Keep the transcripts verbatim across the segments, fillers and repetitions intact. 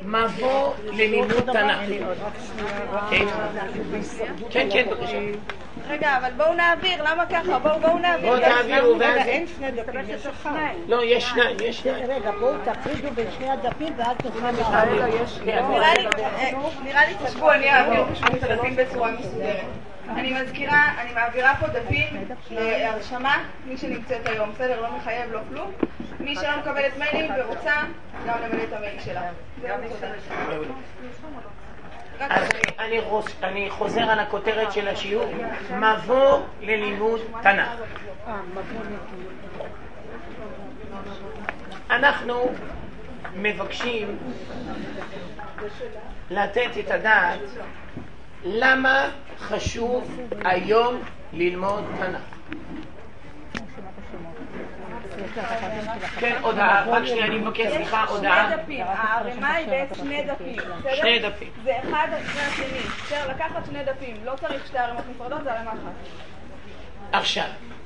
מבוא ללימוד תנ"ך. כן, כן, בבקשה. רגע, אבל בואו נעביר, למה ככה? בואו בואו נעביר. בואו תעבירו ואז... אין שני דפים, יש אחד. לא, יש שניים, יש שניים. רגע, בואו תפרידו בין שני הדפים ואל תוכל להעביר. נראה לי תשבו, אני אעביר פשוט את הדפים בצורה מסודרת. אני מזכירה, אני מעבירה פה דפים להרשמה, מי שנמצאת היום, בסדר? לא מחייב, לא כלום. מי שלא מקבלת מיילים ורוצה, גם למלא את המייל שלה. אז אני, אני חוזר על הכותרת של השיעור, מבוא ללימוד תנ"ך. אנחנו מבקשים לתת את הדעת למה חשוב היום ללמוד תנ"ך. כן, הודעה, רק שנייה, אני מבקש, סליחה, הודעה. שני דפים, הערימה היא בעצם שני דפים, בסדר? שני דפים. זה אחד אחרי השני, אפשר לקחת שני דפים, לא צריך שתי ערימות נפרדות, זה ערימה אחת. עכשיו,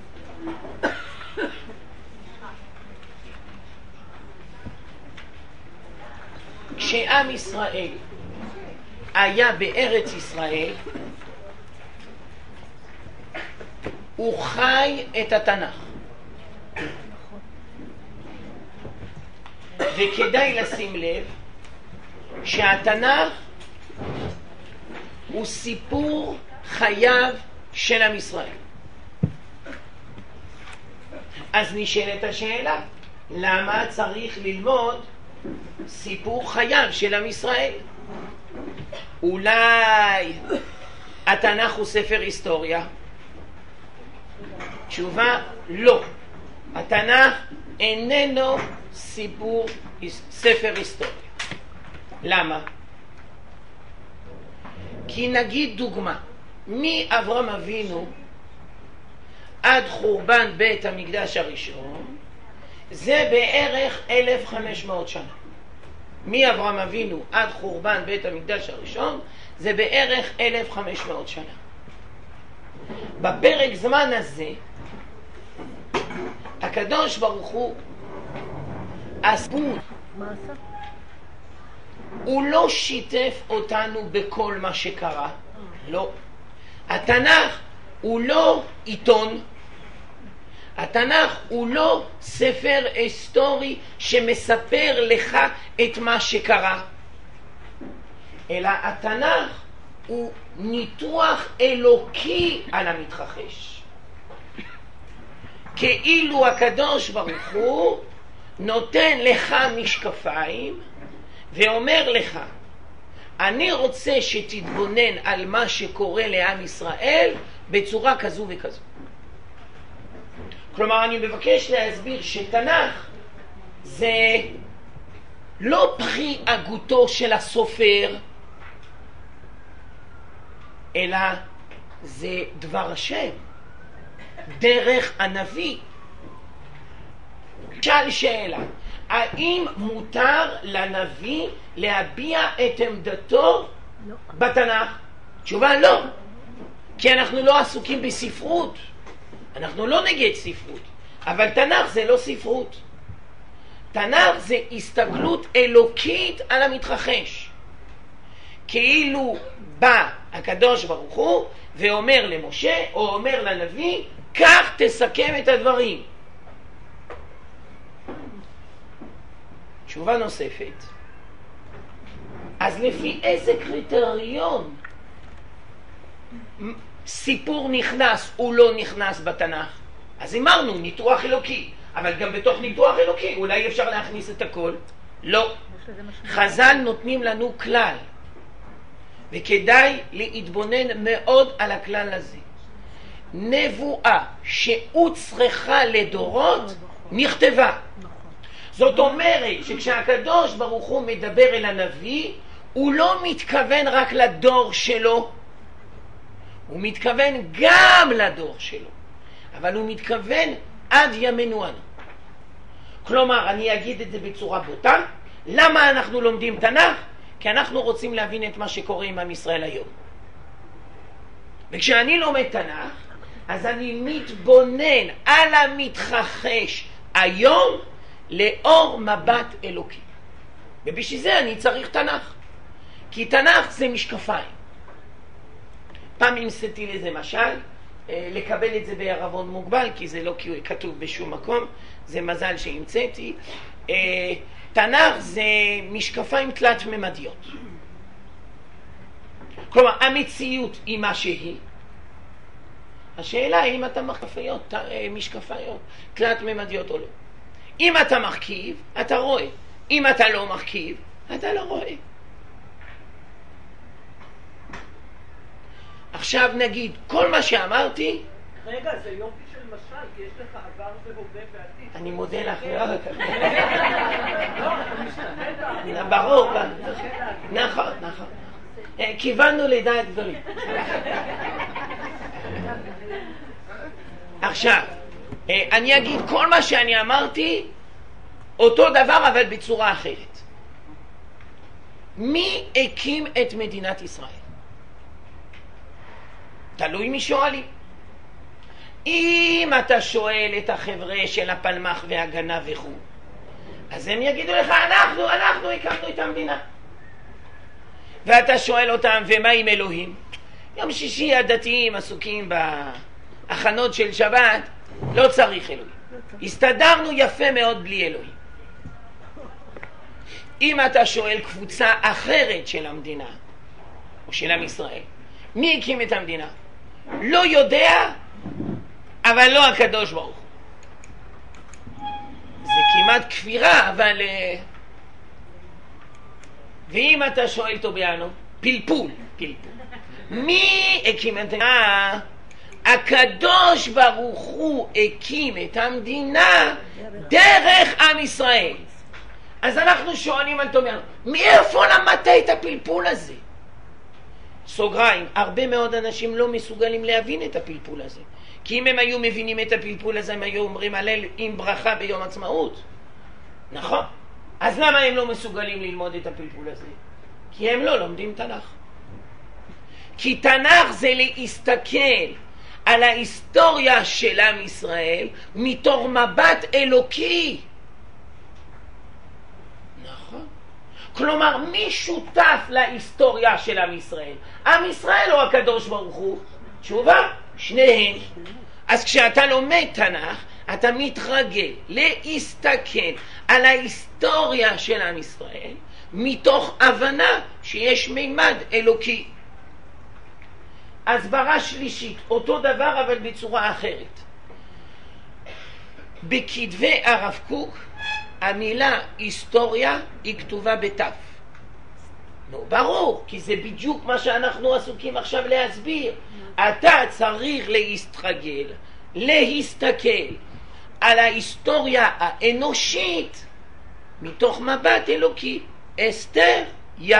כשעם ישראל היה בארץ ישראל, הוא חי את התנ"ך. וכדאי לשים לב שהתנ"ך הוא סיפור חייו של עם ישראל. אז נשאלת השאלה, למה צריך ללמוד סיפור חייו של עם ישראל? אולי התנ"ך הוא ספר היסטוריה? תשובה, לא. התנ"ך איננו סיפור, ספר היסטוריה. למה? כי נגיד דוגמה, מאברהם אבינו עד חורבן בית המקדש הראשון, זה בערך אלף וחמש מאות שנה. מאברהם אבינו עד חורבן בית המקדש הראשון, זה בערך אלף וחמש מאות שנה. בפרק זמן הזה, הקדוש ברוך הוא הסבוד, הוא לא שיתף אותנו בכל מה שקרה, לא. התנ"ך הוא לא עיתון, התנ"ך הוא לא ספר היסטורי שמספר לך את מה שקרה, אלא התנ"ך הוא ניתוח אלוקי על המתרחש. כאילו הקדוש ברוך הוא נותן לך משקפיים ואומר לך, אני רוצה שתתבונן על מה שקורה לעם ישראל בצורה כזו וכזו. כלומר, אני מבקש להסביר שתנ"ך זה לא פרי הגותו של הסופר, אלא זה דבר השם, דרך הנביא. שאל שאלה, האם מותר לנביא להביע את עמדתו לא. בתנ"ך? תשובה לא, כי אנחנו לא עסוקים בספרות, אנחנו לא נגד ספרות, אבל תנ"ך זה לא ספרות. תנ"ך זה הסתכלות אלוקית על המתרחש. כאילו בא הקדוש ברוך הוא ואומר למשה או אומר לנביא, כך תסכם את הדברים. תשובה נוספת, אז לפי איזה קריטריון סיפור נכנס או לא נכנס בתנ"ך? אז אמרנו ניתוח אלוקי, אבל גם בתוך ניתוח אלוקי אולי אפשר להכניס את הכל? לא. חז"ל נותנים לנו כלל, וכדאי להתבונן מאוד על הכלל הזה. נבואה שהוצרכה לדורות נכתבה. זאת אומרת שכשהקדוש ברוך הוא מדבר אל הנביא, הוא לא מתכוון רק לדור שלו, הוא מתכוון גם לדור שלו, אבל הוא מתכוון עד ימינו אנו. כלומר, אני אגיד את זה בצורה בוטה, למה אנחנו לומדים תנ"ך? כי אנחנו רוצים להבין את מה שקורה עם עם ישראל היום. וכשאני לומד תנ"ך, אז אני מתבונן על המתרחש היום לאור מבט אלוקי. ובשביל זה אני צריך תנ"ך. כי תנ"ך זה משקפיים. פעם המצאתי לזה משל, לקבל את זה בערבון מוגבל, כי זה לא כתוב בשום מקום, זה מזל שהמצאתי. תנ"ך זה משקפיים תלת ממדיות. כלומר, המציאות היא מה שהיא. השאלה היא אם אתה משקפיות, משקפיות תלת ממדיות או לא. אם אתה מרכיב, אתה רואה. אם אתה לא מרכיב, אתה לא רואה. עכשיו נגיד, כל מה שאמרתי... רגע, זה יופי של משל, כי יש לך עבר והווה ועתיד. אני מודה לך. ברור, נכון, נכון. כיוונו לדעת גדולים. עכשיו, אני אגיד כל מה שאני אמרתי, אותו דבר אבל בצורה אחרת. מי הקים את מדינת ישראל? תלוי מי שואלים. אם אתה שואל את החבר'ה של הפלמ"ח והגנה וכו', אז הם יגידו לך, אנחנו, אנחנו הקמנו את המדינה. ואתה שואל אותם, ומה עם אלוהים? יום שישי הדתיים עסוקים בהכנות של שבת, לא צריך אלוהים. הסתדרנו יפה מאוד בלי אלוהים. אם אתה שואל קבוצה אחרת של המדינה, או של עם ישראל, מי הקים את המדינה? לא יודע, אבל לא הקדוש ברוך הוא. זה כמעט כפירה, אבל... ואם אתה שואל טוביאנו, פלפול, פלפול. מי הקים את המדינה? הקדוש ברוך הוא הקים את המדינה דרך עם ישראל. אז אנחנו שואלים על טוביאנו, מאיפה למדת את הפלפול הזה? סוגריים, הרבה מאוד אנשים לא מסוגלים להבין את הפלפול הזה. כי אם הם היו מבינים את הפלפול הזה, הם היו אומרים הלל עם ברכה ביום עצמאות. נכון? אז למה הם לא מסוגלים ללמוד את הפלפול הזה? כי הם לא לומדים תנ"ך. כי תנ"ך זה להסתכל על ההיסטוריה של עם ישראל מתור מבט אלוקי. נכון? כלומר, מי שותף להיסטוריה של עם ישראל? עם ישראל או הקדוש ברוך הוא? תשובה, שניהם. אז כשאתה לומד תנ"ך, אתה מתרגל להסתכל על ההיסטוריה של עם ישראל מתוך הבנה שיש מימד אלוקי. הסברה שלישית, אותו דבר אבל בצורה אחרת. בכתבי הרב קוק המילה היסטוריה היא כתובה בתף. נו, ברור, כי זה בדיוק מה שאנחנו עסוקים עכשיו להסביר. אתה צריך להסתרגל, להסתכל על ההיסטוריה האנושית מתוך מבט אלוקי. אסתר יא.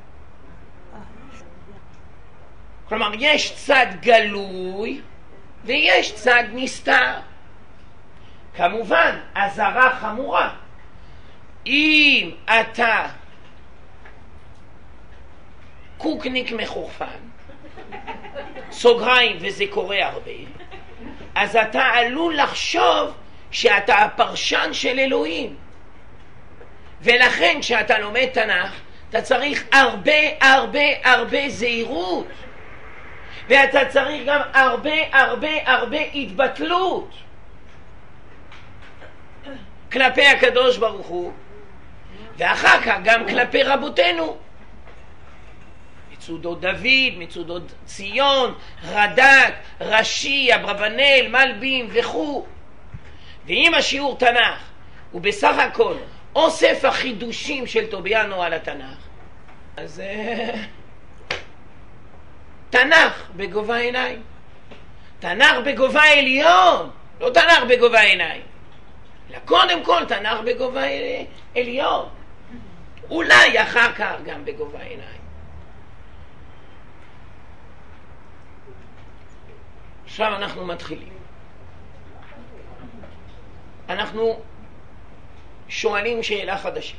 כלומר, יש צד גלוי ויש צד נסתר. כמובן, אזהרה חמורה. אם אתה קוקניק מחורפן, סוגריים, וזה קורה הרבה, אז אתה עלול לחשוב שאתה הפרשן של אלוהים. ולכן כשאתה לומד תנ"ך, אתה צריך הרבה הרבה הרבה זהירות. ואתה צריך גם הרבה הרבה הרבה התבטלות כלפי הקדוש ברוך הוא, ואחר כך גם כלפי רבותינו. מצודות דוד, מצודות ציון, רד"ק, רש"י, אברבנאל, מלבים וכו'. ואם השיעור תנ"ך הוא בסך הכל אוסף החידושים של טוביאנו על התנ"ך, אז תנ"ך בגובה עיניים. תנ"ך בגובה עליון, לא תנ"ך בגובה עיניים. אלא קודם כל תנ"ך בגובה עליון. אולי אחר כך גם בגובה עיניים. עכשיו אנחנו מתחילים. אנחנו שואלים שאלה חדשה.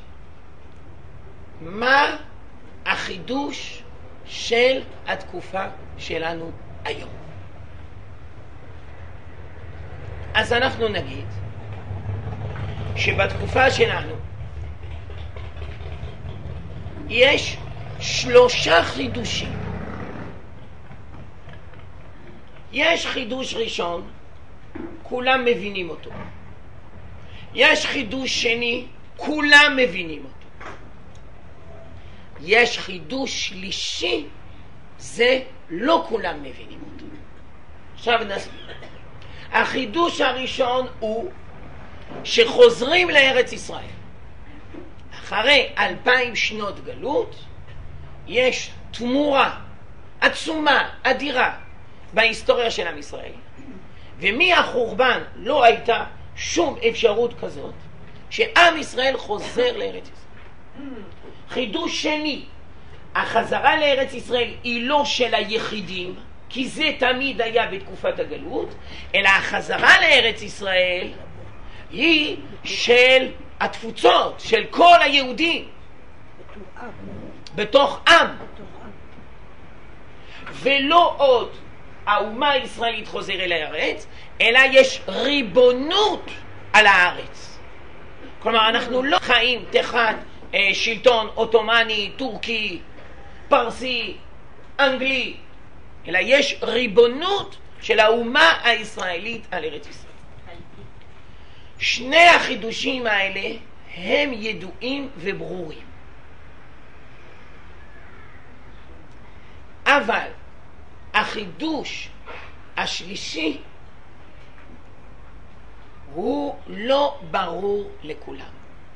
מה החידוש של התקופה שלנו היום? אז אנחנו נגיד שבתקופה שלנו יש שלושה חידושים. יש חידוש ראשון, כולם מבינים אותו. יש חידוש שני, כולם מבינים אותו. יש חידוש שלישי, זה לא כולם מבינים אותו. עכשיו נסביר. החידוש הראשון הוא שחוזרים לארץ ישראל. אחרי אלפיים שנות גלות, יש תמורה עצומה, אדירה, בהיסטוריה של עם ישראל. ומהחורבן לא הייתה שום אפשרות כזאת שעם ישראל חוזר לארץ ישראל. חידוש שני, החזרה לארץ ישראל היא לא של היחידים, כי זה תמיד היה בתקופת הגלות, אלא החזרה לארץ ישראל היא של התפוצות, של כל היהודים בתוך עם, ולא עוד האומה הישראלית חוזר אל הארץ, אלא יש ריבונות על הארץ. כלומר, אנחנו לא חיים תחת אה, שלטון אוטומני, טורקי, פרסי, אנגלי, אלא יש ריבונות של האומה הישראלית על ארץ ישראל. שני החידושים האלה הם ידועים וברורים. אבל החידוש השלישי הוא לא ברור לכולם.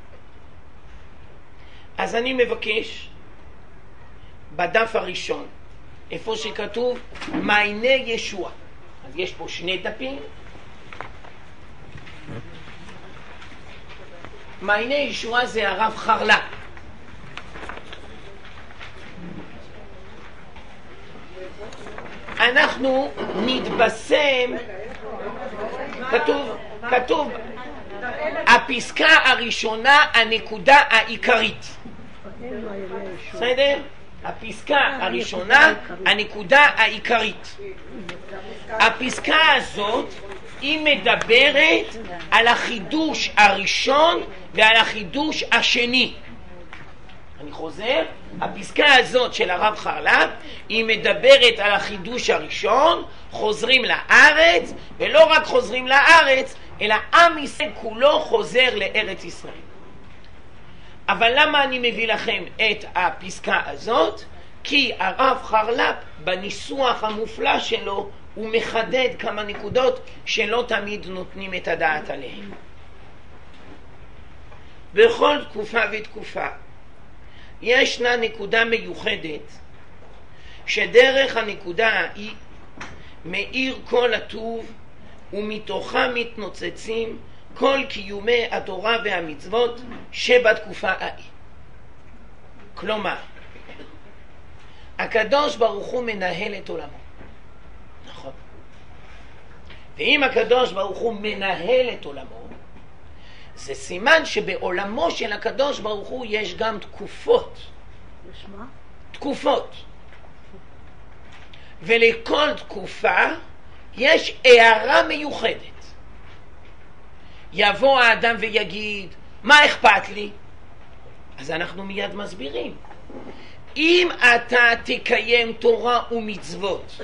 אז אני מבקש בדף הראשון, איפה שכתוב מעייני ישוע, אז יש פה שני דפים. מעייני ישוע זה הרב חרל"פ. אנחנו נתבשם, כתוב, כתוב, הפסקה הראשונה, הנקודה העיקרית. בסדר? הפסקה הראשונה, הנקודה העיקרית. הפסקה הזאת היא מדברת על החידוש הראשון ועל החידוש השני. אני חוזר, הפסקה הזאת של הרב חרל"פ היא מדברת על החידוש הראשון, חוזרים לארץ, ולא רק חוזרים לארץ, אלא עם ישראל כולו חוזר לארץ ישראל. אבל למה אני מביא לכם את הפסקה הזאת? כי הרב חרל"פ בניסוח המופלא שלו הוא מחדד כמה נקודות שלא תמיד נותנים את הדעת עליהן. בכל תקופה ותקופה ישנה נקודה מיוחדת שדרך הנקודה ההיא מאיר כל הטוב ומתוכה מתנוצצים כל קיומי התורה והמצוות שבתקופה ההיא. כלומר, הקדוש ברוך הוא מנהל את עולמו. נכון. ואם הקדוש ברוך הוא מנהל את עולמו, זה סימן שבעולמו של הקדוש ברוך הוא יש גם תקופות. יש מה? תקופות. ולכל תקופה יש הערה מיוחדת. יבוא האדם ויגיד, מה אכפת לי? אז אנחנו מיד מסבירים. אם אתה תקיים תורה ומצוות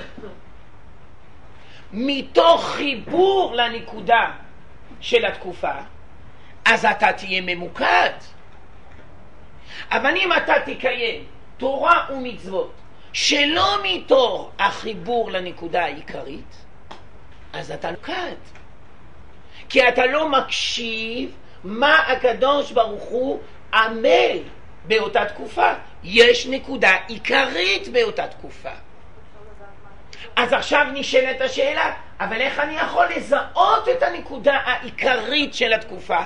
מתוך חיבור לנקודה של התקופה, אז אתה תהיה ממוקד. אבל אם אתה תקיים תורה ומצוות שלא מתוך החיבור לנקודה העיקרית, אז אתה ממוקד. כי אתה לא מקשיב מה הקדוש ברוך הוא עמל באותה תקופה. יש נקודה עיקרית באותה תקופה. אז עכשיו נשאלת השאלה, אבל איך אני יכול לזהות את הנקודה העיקרית של התקופה?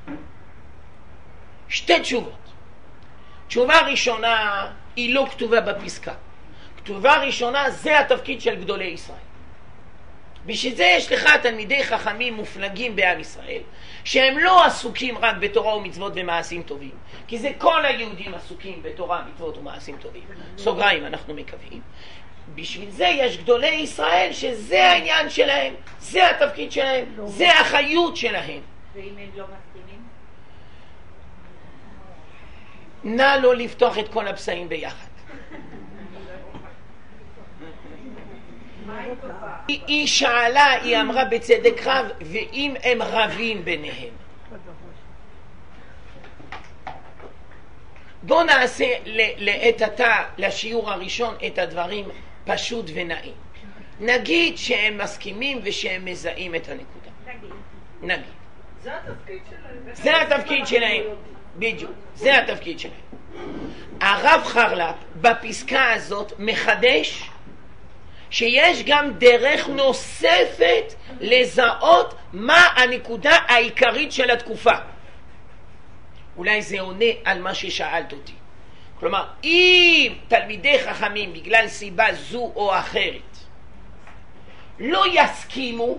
שתי תשובות. תשובה ראשונה היא לא כתובה בפסקה. כתובה ראשונה זה התפקיד של גדולי ישראל. בשביל זה יש לך תלמידי חכמים מופלגים בעם ישראל, שהם לא עסוקים רק בתורה ומצוות ומעשים טובים, כי זה כל היהודים עסוקים בתורה, מצוות ומעשים טובים. סוגריים, אנחנו מקווים. בשביל זה יש גדולי ישראל שזה העניין שלהם, זה התפקיד שלהם, זה החיות שלהם. ואם הם לא מסכימים? נא לא לפתוח את כל הפסעים ביחד. היא שאלה, היא אמרה בצדק רב, ואם הם רבים ביניהם. בואו נעשה לעת עתה, לשיעור הראשון, את הדברים פשוט ונעים. נגיד שהם מסכימים ושהם מזהים את הנקודה. נגיד. זה התפקיד שלהם. זה התפקיד שלהם, בדיוק, זה התפקיד שלהם. הרב חרל"פ בפסקה הזאת מחדש שיש גם דרך נוספת לזהות מה הנקודה העיקרית של התקופה. אולי זה עונה על מה ששאלת אותי. כלומר, אם תלמידי חכמים בגלל סיבה זו או אחרת לא יסכימו,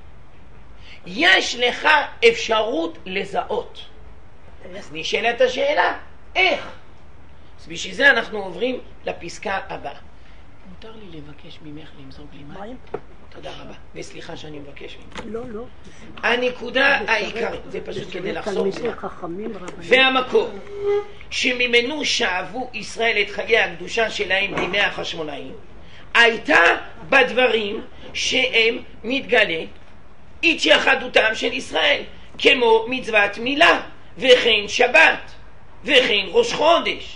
יש לך אפשרות לזהות. אז נשאלת השאלה, איך? אז בשביל זה אנחנו עוברים לפסקה הבאה. מותר לי לבקש ממך למזוג לי מים? תודה רבה, וסליחה שאני מבקש ממך. לא, לא. הנקודה העיקרית, זה פשוט כדי לחסוך זמן. חכמים רבנים. והמקור, שממנו שאבו ישראל את חיי הקדושה שלהם בימי החשמונאים, הייתה בדברים שהם מתגלה התייחדותם של ישראל, כמו מצוות מילה, וכן שבת, וכן ראש חודש.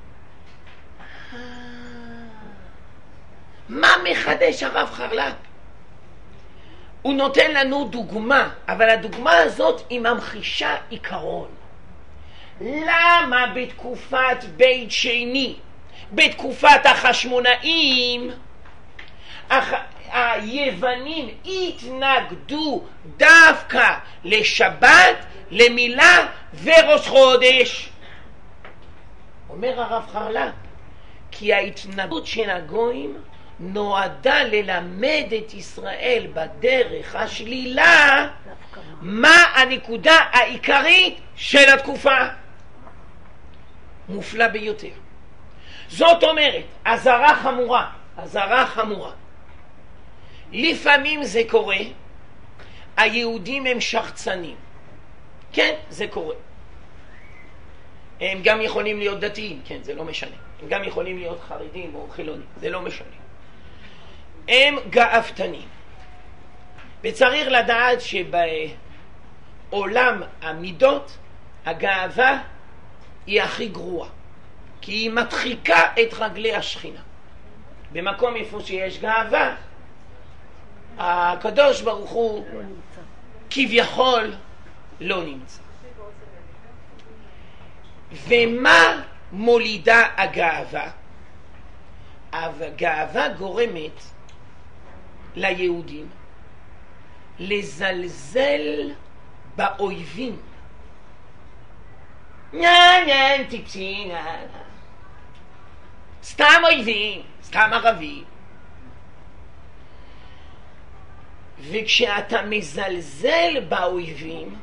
מה מחדש הרב חרל"פ? הוא נותן לנו דוגמה, אבל הדוגמה הזאת היא ממחישה עיקרון. למה בתקופת בית שני, בתקופת החשמונאים, הח... היוונים התנגדו דווקא לשבת, למילה וראש חודש? אומר הרב חרל"פ, כי ההתנגדות של הגויים נועדה ללמד את ישראל בדרך השלילה מה הנקודה העיקרית של התקופה. מופלא ביותר. זאת אומרת, אזהרה חמורה, אזהרה חמורה. לפעמים זה קורה, היהודים הם שחצנים. כן, זה קורה. הם גם יכולים להיות דתיים, כן, זה לא משנה. הם גם יכולים להיות חרדים או חילונים, זה לא משנה. הם גאוותנים. וצריך לדעת שבעולם המידות הגאווה היא הכי גרועה, כי היא מדחיקה את רגלי השכינה. במקום איפה שיש גאווה, הקדוש ברוך הוא כביכול לא נמצא. ומה מולידה הגאווה? הגאווה גורמת ליהודים לזלזל באויבים. נן נן טיפסי נן, סתם אויבים, סתם ערבים. וכשאתה מזלזל באויבים,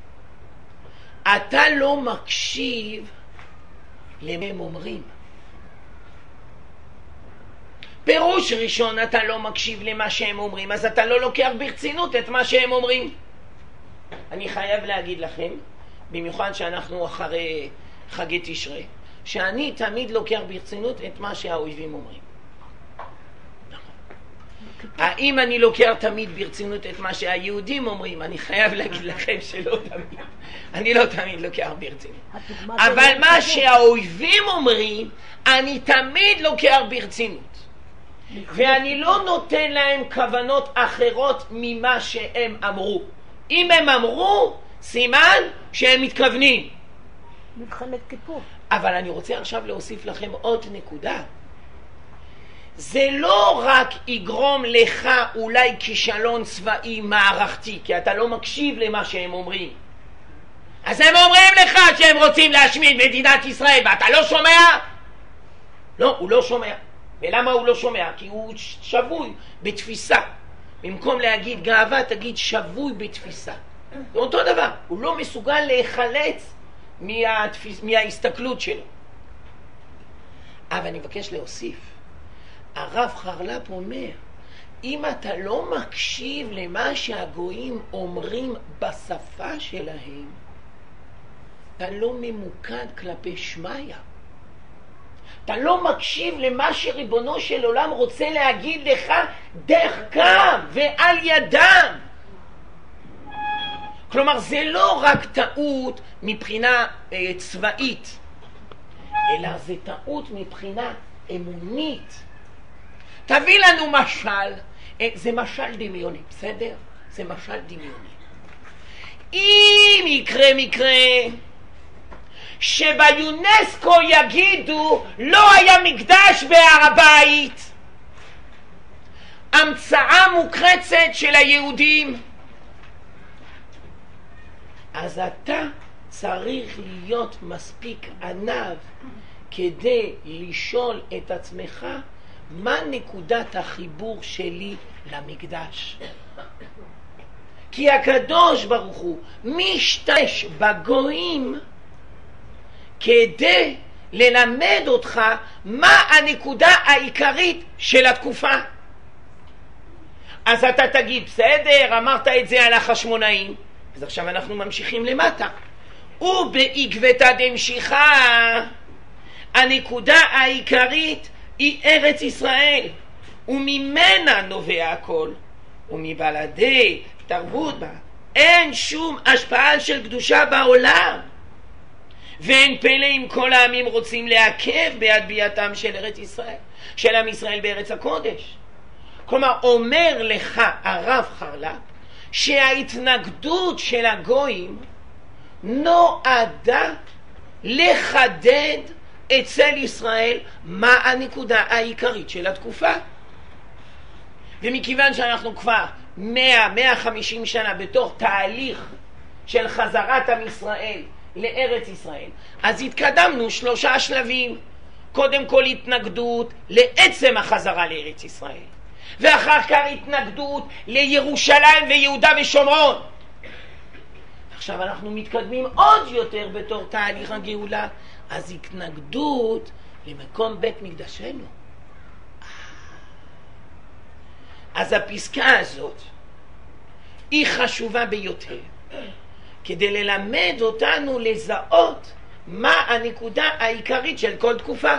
אתה לא מקשיב למה הם אומרים. פירוש ראשון, אתה לא מקשיב למה שהם אומרים, אז אתה לא לוקח ברצינות את מה שהם אומרים. אני חייב להגיד לכם, במיוחד שאנחנו אחרי חגי תשרי, שאני תמיד לוקח ברצינות את מה שהאויבים אומרים. האם אני לוקח תמיד ברצינות את מה שהיהודים אומרים? אני חייב להגיד לכם שלא תמיד. אני לא תמיד לוקח ברצינות. אבל מה שהאויבים אומרים, אני תמיד לוקח ברצינות. ואני לא נותן להם כוונות אחרות ממה שהם אמרו. אם הם אמרו, סימן שהם מתכוונים. מלחמת כיפור. אבל אני רוצה עכשיו להוסיף לכם עוד נקודה. זה לא רק יגרום לך אולי כישלון צבאי מערכתי, כי אתה לא מקשיב למה שהם אומרים. אז הם אומרים לך שהם רוצים להשמיד מדינת ישראל, ואתה לא שומע? לא, הוא לא שומע. ולמה הוא לא שומע? כי הוא שבוי בתפיסה. במקום להגיד גאווה, תגיד שבוי בתפיסה. זה אותו דבר. הוא לא מסוגל להיחלץ מהתפיס... מההסתכלות שלו. אבל אני מבקש להוסיף. הרב חרל"פ אומר, אם אתה לא מקשיב למה שהגויים אומרים בשפה שלהם, אתה לא ממוקד כלפי שמיה. אתה לא מקשיב למה שריבונו של עולם רוצה להגיד לך דרכם ועל ידם. כלומר, זה לא רק טעות מבחינה אה, צבאית, אלא זה טעות מבחינה אמונית. תביא לנו משל, אה, זה משל דמיוני, בסדר? זה משל דמיוני. אם יקרה מקרה שביונסקו יגידו לא היה מקדש בהר הבית, המצאה מוקרצת של היהודים, אז אתה צריך להיות מספיק ענב כדי לשאול את עצמך מה נקודת החיבור שלי למקדש. כי הקדוש ברוך הוא משתמש בגויים כדי ללמד אותך מה הנקודה העיקרית של התקופה. אז אתה תגיד, בסדר, אמרת את זה על החשמונאים, אז עכשיו אנחנו ממשיכים למטה. ובעקבתא דמשיחא, הנקודה העיקרית היא ארץ ישראל, וממנה נובע הכל, ומבלעדי תרבות בה אין שום השפעה של קדושה בעולם, ואין פלא אם כל העמים רוצים לעכב ביד ביאתם של ארץ ישראל, של עם ישראל בארץ הקודש. כלומר, אומר לך הרב חרל"פ שההתנגדות של הגויים נועדה לחדד אצל ישראל מה הנקודה העיקרית של התקופה. ומכיוון שאנחנו כבר מאה מאה וחמישים שנה בתוך תהליך של חזרת עם ישראל לארץ ישראל, אז התקדמנו שלושה שלבים. קודם כל התנגדות לעצם החזרה לארץ ישראל, ואחר כך התנגדות לירושלים ויהודה ושומרון. עכשיו אנחנו מתקדמים עוד יותר בתור תהליך הגאולה, אז התנגדות למקום בית מקדשנו. אז הפסקה הזאת היא חשובה ביותר כדי ללמד אותנו לזהות מה הנקודה העיקרית של כל תקופה.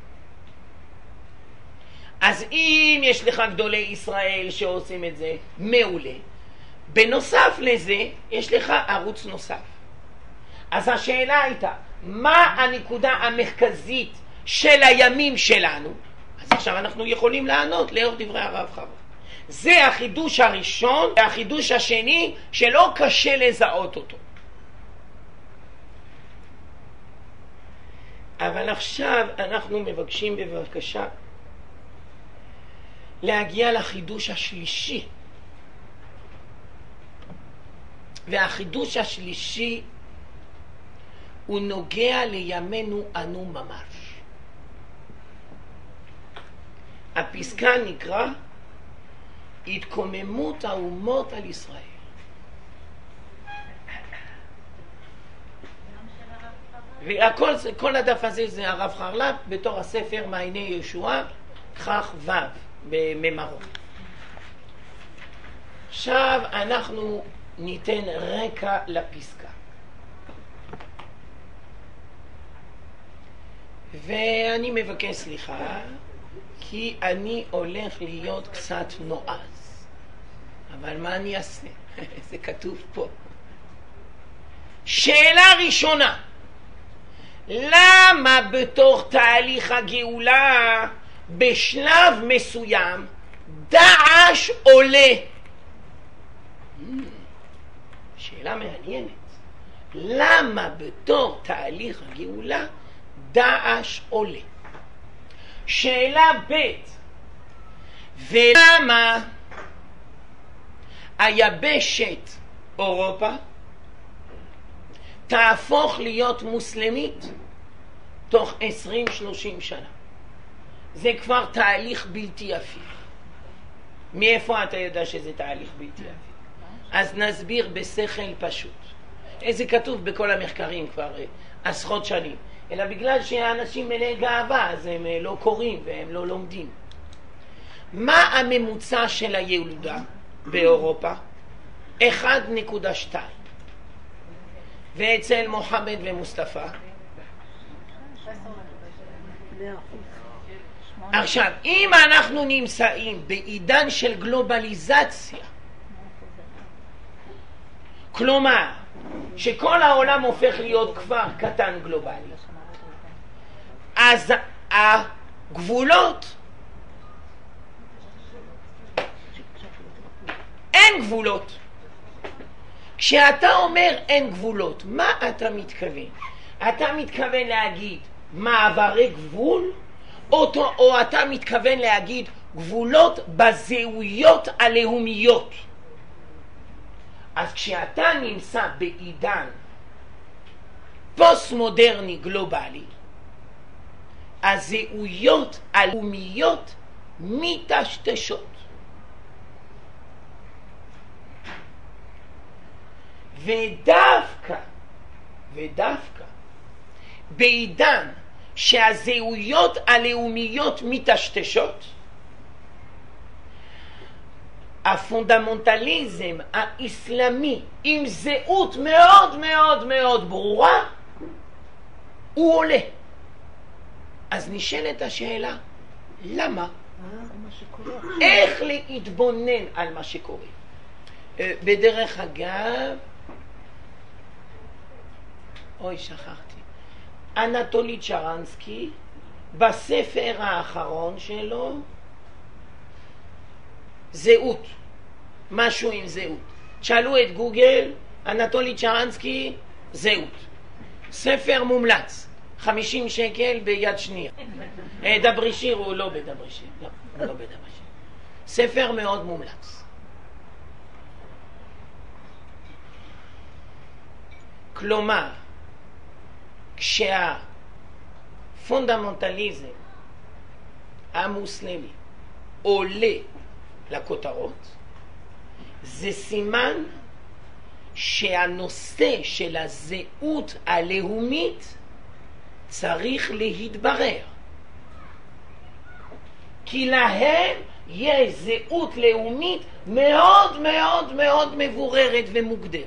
אז אם יש לך גדולי ישראל שעושים את זה, מעולה. בנוסף לזה יש לך ערוץ נוסף. אז השאלה הייתה, מה הנקודה המרכזית של הימים שלנו? אז עכשיו אנחנו יכולים לענות לאור דברי הרב חרל"פ. זה החידוש הראשון, והחידוש השני שלא קשה לזהות אותו. אבל עכשיו אנחנו מבקשים בבקשה להגיע לחידוש השלישי. והחידוש השלישי הוא נוגע לימינו אנו ממש. הפסקה נקרא התקוממות האומות על ישראל. והכל, כל הדף הזה זה הרב חרל"פ בתור הספר מעייני ישועה כרך ו' בממרו. עכשיו אנחנו ניתן רקע לפסקה. ואני מבקש סליחה כי אני הולך להיות קצת נועז, אבל מה אני אעשה? זה כתוב פה. שאלה ראשונה, למה בתוך תהליך הגאולה בשלב מסוים דאעש עולה? שאלה מעניינת. למה בתור תהליך הגאולה דאעש עולה? שאלה ב', ולמה היבשת אירופה תהפוך להיות מוסלמית תוך עשרים שלושים שנה? זה כבר תהליך בלתי הפיך. מאיפה אתה יודע שזה תהליך בלתי הפיך? אז נסביר בשכל פשוט. זה כתוב בכל המחקרים כבר עשרות שנים, אלא בגלל שהאנשים מלאי גאווה אז הם לא קוראים והם לא לומדים. מה הממוצע של הילודה באירופה? אחת נקודה שתיים. ואצל מוחמד ומוסטפא. עכשיו, אם אנחנו נמצאים בעידן של גלובליזציה, כלומר שכל העולם הופך להיות כבר קטן גלובלי, אז הגבולות, אין גבולות. כשאתה אומר אין גבולות, מה אתה מתכוון? אתה מתכוון להגיד מעברי גבול, או, או אתה מתכוון להגיד גבולות בזהויות הלאומיות? אז כשאתה נמצא בעידן פוסט מודרני גלובלי, הזהויות הלאומיות מתשתשות. ודווקא, ודווקא, בעידן שהזהויות הלאומיות מתשתשות, הפונדמנטליזם האסלאמי עם זהות מאוד מאוד מאוד ברורה, הוא עולה. אז נשאלת השאלה, למה? איך להתבונן על מה שקורה? בדרך אגב, אוי שכחתי, אנטולי צ'רנסקי בספר האחרון שלו, זהות, משהו עם זהות, תשאלו את גוגל, אנטולי צ'רנסקי, זהות, ספר מומלץ, חמישים שקל ביד שנייה. דברי שיר הוא לא בדברי שיר, לא, לא בדברי שיר, ספר מאוד מומלץ. כלומר, כשהפונדמנטליזם המוסלמי עולה לכותרות, זה סימן שהנושא של הזהות הלאומית צריך להתברר, כי להם יש זהות לאומית מאוד מאוד מאוד מבוררת ומוגדרת.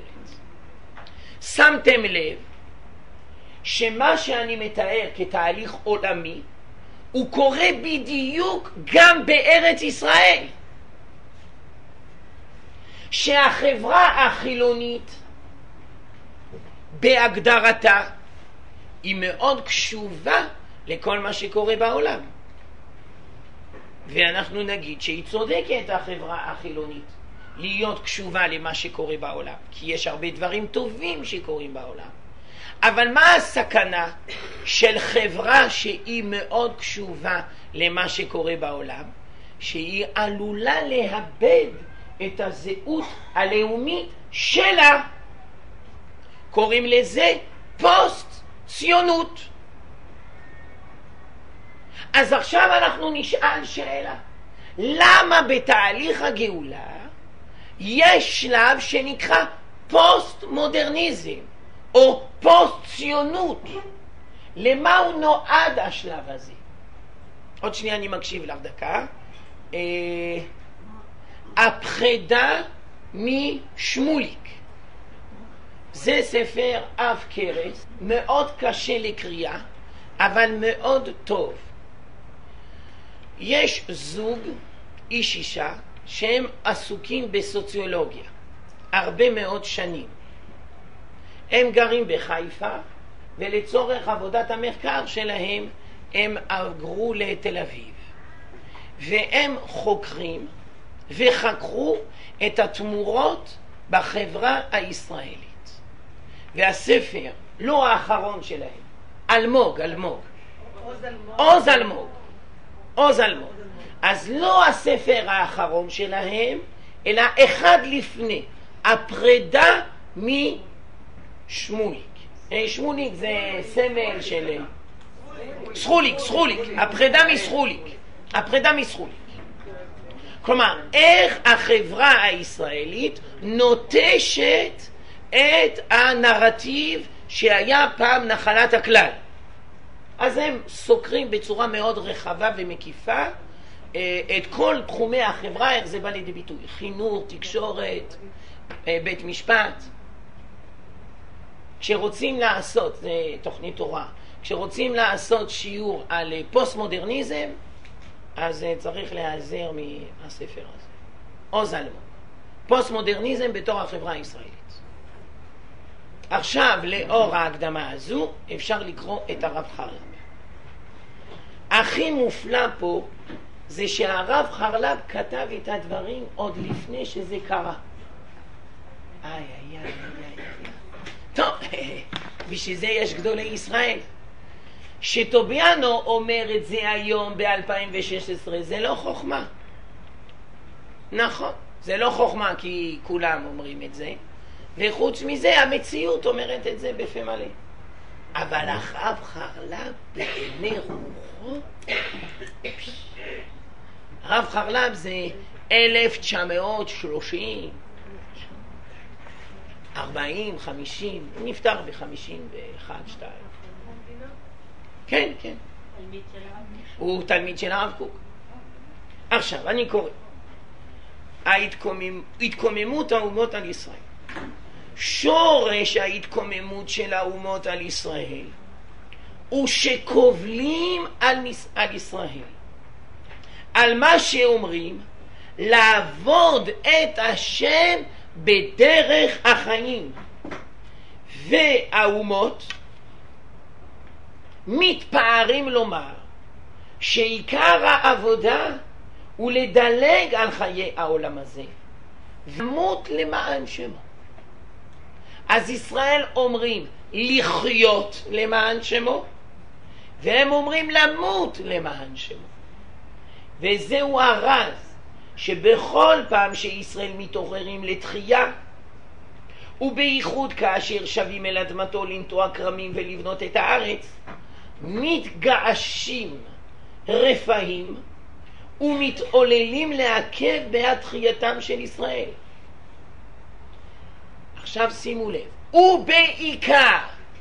שמתם לב שמה שאני מתאר כתהליך עולמי הוא קורה בדיוק גם בארץ ישראל, שהחברה החילונית בהגדרתה היא מאוד קשובה לכל מה שקורה בעולם, ואנחנו נגיד שהיא צודקת, החברה החילונית, להיות קשובה למה שקורה בעולם, כי יש הרבה דברים טובים שקורים בעולם. אבל מה הסכנה של חברה שהיא מאוד קשובה למה שקורה בעולם? שהיא עלולה לאבד את הזהות הלאומית שלה. קוראים לזה פוסט ציונות. אז עכשיו אנחנו נשאל שאלה, למה בתהליך הגאולה יש שלב שנקרא פוסט מודרניזם או פוסט ציונות? למה הוא נועד השלב הזה? עוד שנייה, אני מקשיב לך דקה. אה, הפחדה משמוליק, זה ספר אב כרס, מאוד קשה לקריאה אבל מאוד טוב. יש זוג איש אישה שהם עסוקים בסוציולוגיה הרבה מאוד שנים. הם גרים בחיפה, ולצורך עבודת המחקר שלהם הם עברו לתל אביב, והם חוקרים וחקרו את התמורות בחברה הישראלית. והספר, לא האחרון שלהם, אלמוג, אלמוג, עוז אלמוג, עוז אלמוג. אז לא הספר האחרון שלהם, אלא אחד לפני, הפרידה משמוליק. שמוליק זה סמל של סחוליק, סחוליק, הפרידה מסחוליק, הפרידה מסחוליק. כלומר, איך החברה הישראלית נוטשת את הנרטיב שהיה פעם נחלת הכלל. אז הם סוקרים בצורה מאוד רחבה ומקיפה את כל תחומי החברה, איך זה בא לידי ביטוי, חינוך, תקשורת, בית משפט. כשרוצים לעשות, זה תוכנית תורה, כשרוצים לעשות שיעור על פוסט-מודרניזם, אז צריך להיעזר מהספר הזה. או זלמון. פוסט-מודרניזם בתור החברה הישראלית. עכשיו, לאור ההקדמה הזו, אפשר לקרוא את הרב חרל"פ. הכי מופלא פה, זה שהרב חרל"פ כתב את הדברים עוד לפני שזה קרה. איי, איי, איי, איי, איי. טוב, בשביל זה יש גדולי ישראל. שטוביאנו אומר את זה היום ב-אלפיים ושש עשרה, זה לא חוכמה. נכון, זה לא חוכמה כי כולם אומרים את זה, וחוץ מזה המציאות אומרת את זה בפה מלא. אבל הרב חרל"פ בעיני רוחו, הרב חרל"פ זה אלף תשע מאות שלושים, ארבעים, חמישים, הוא נפטר ב-חמישים ואחת, שתיים. כן, כן. הוא תלמיד של הרב קוק. עכשיו, אני קורא. ההתקוממות האומות על ישראל. שורש ההתקוממות של האומות על ישראל הוא שקובלים על, על ישראל. על מה שאומרים, לעבוד את השם בדרך החיים. והאומות מתפארים לומר שעיקר העבודה הוא לדלג על חיי העולם הזה ומות למען שמו. אז ישראל אומרים לחיות למען שמו, והם אומרים למות למען שמו. וזהו הרז שבכל פעם שישראל מתעוררים לתחייה, ובייחוד כאשר שבים אל אדמתו לנטוע כרמים ולבנות את הארץ, מתגעשים רפאים ומתעוללים לעכב בהתחייתם של ישראל. עכשיו שימו לב, ובעיקר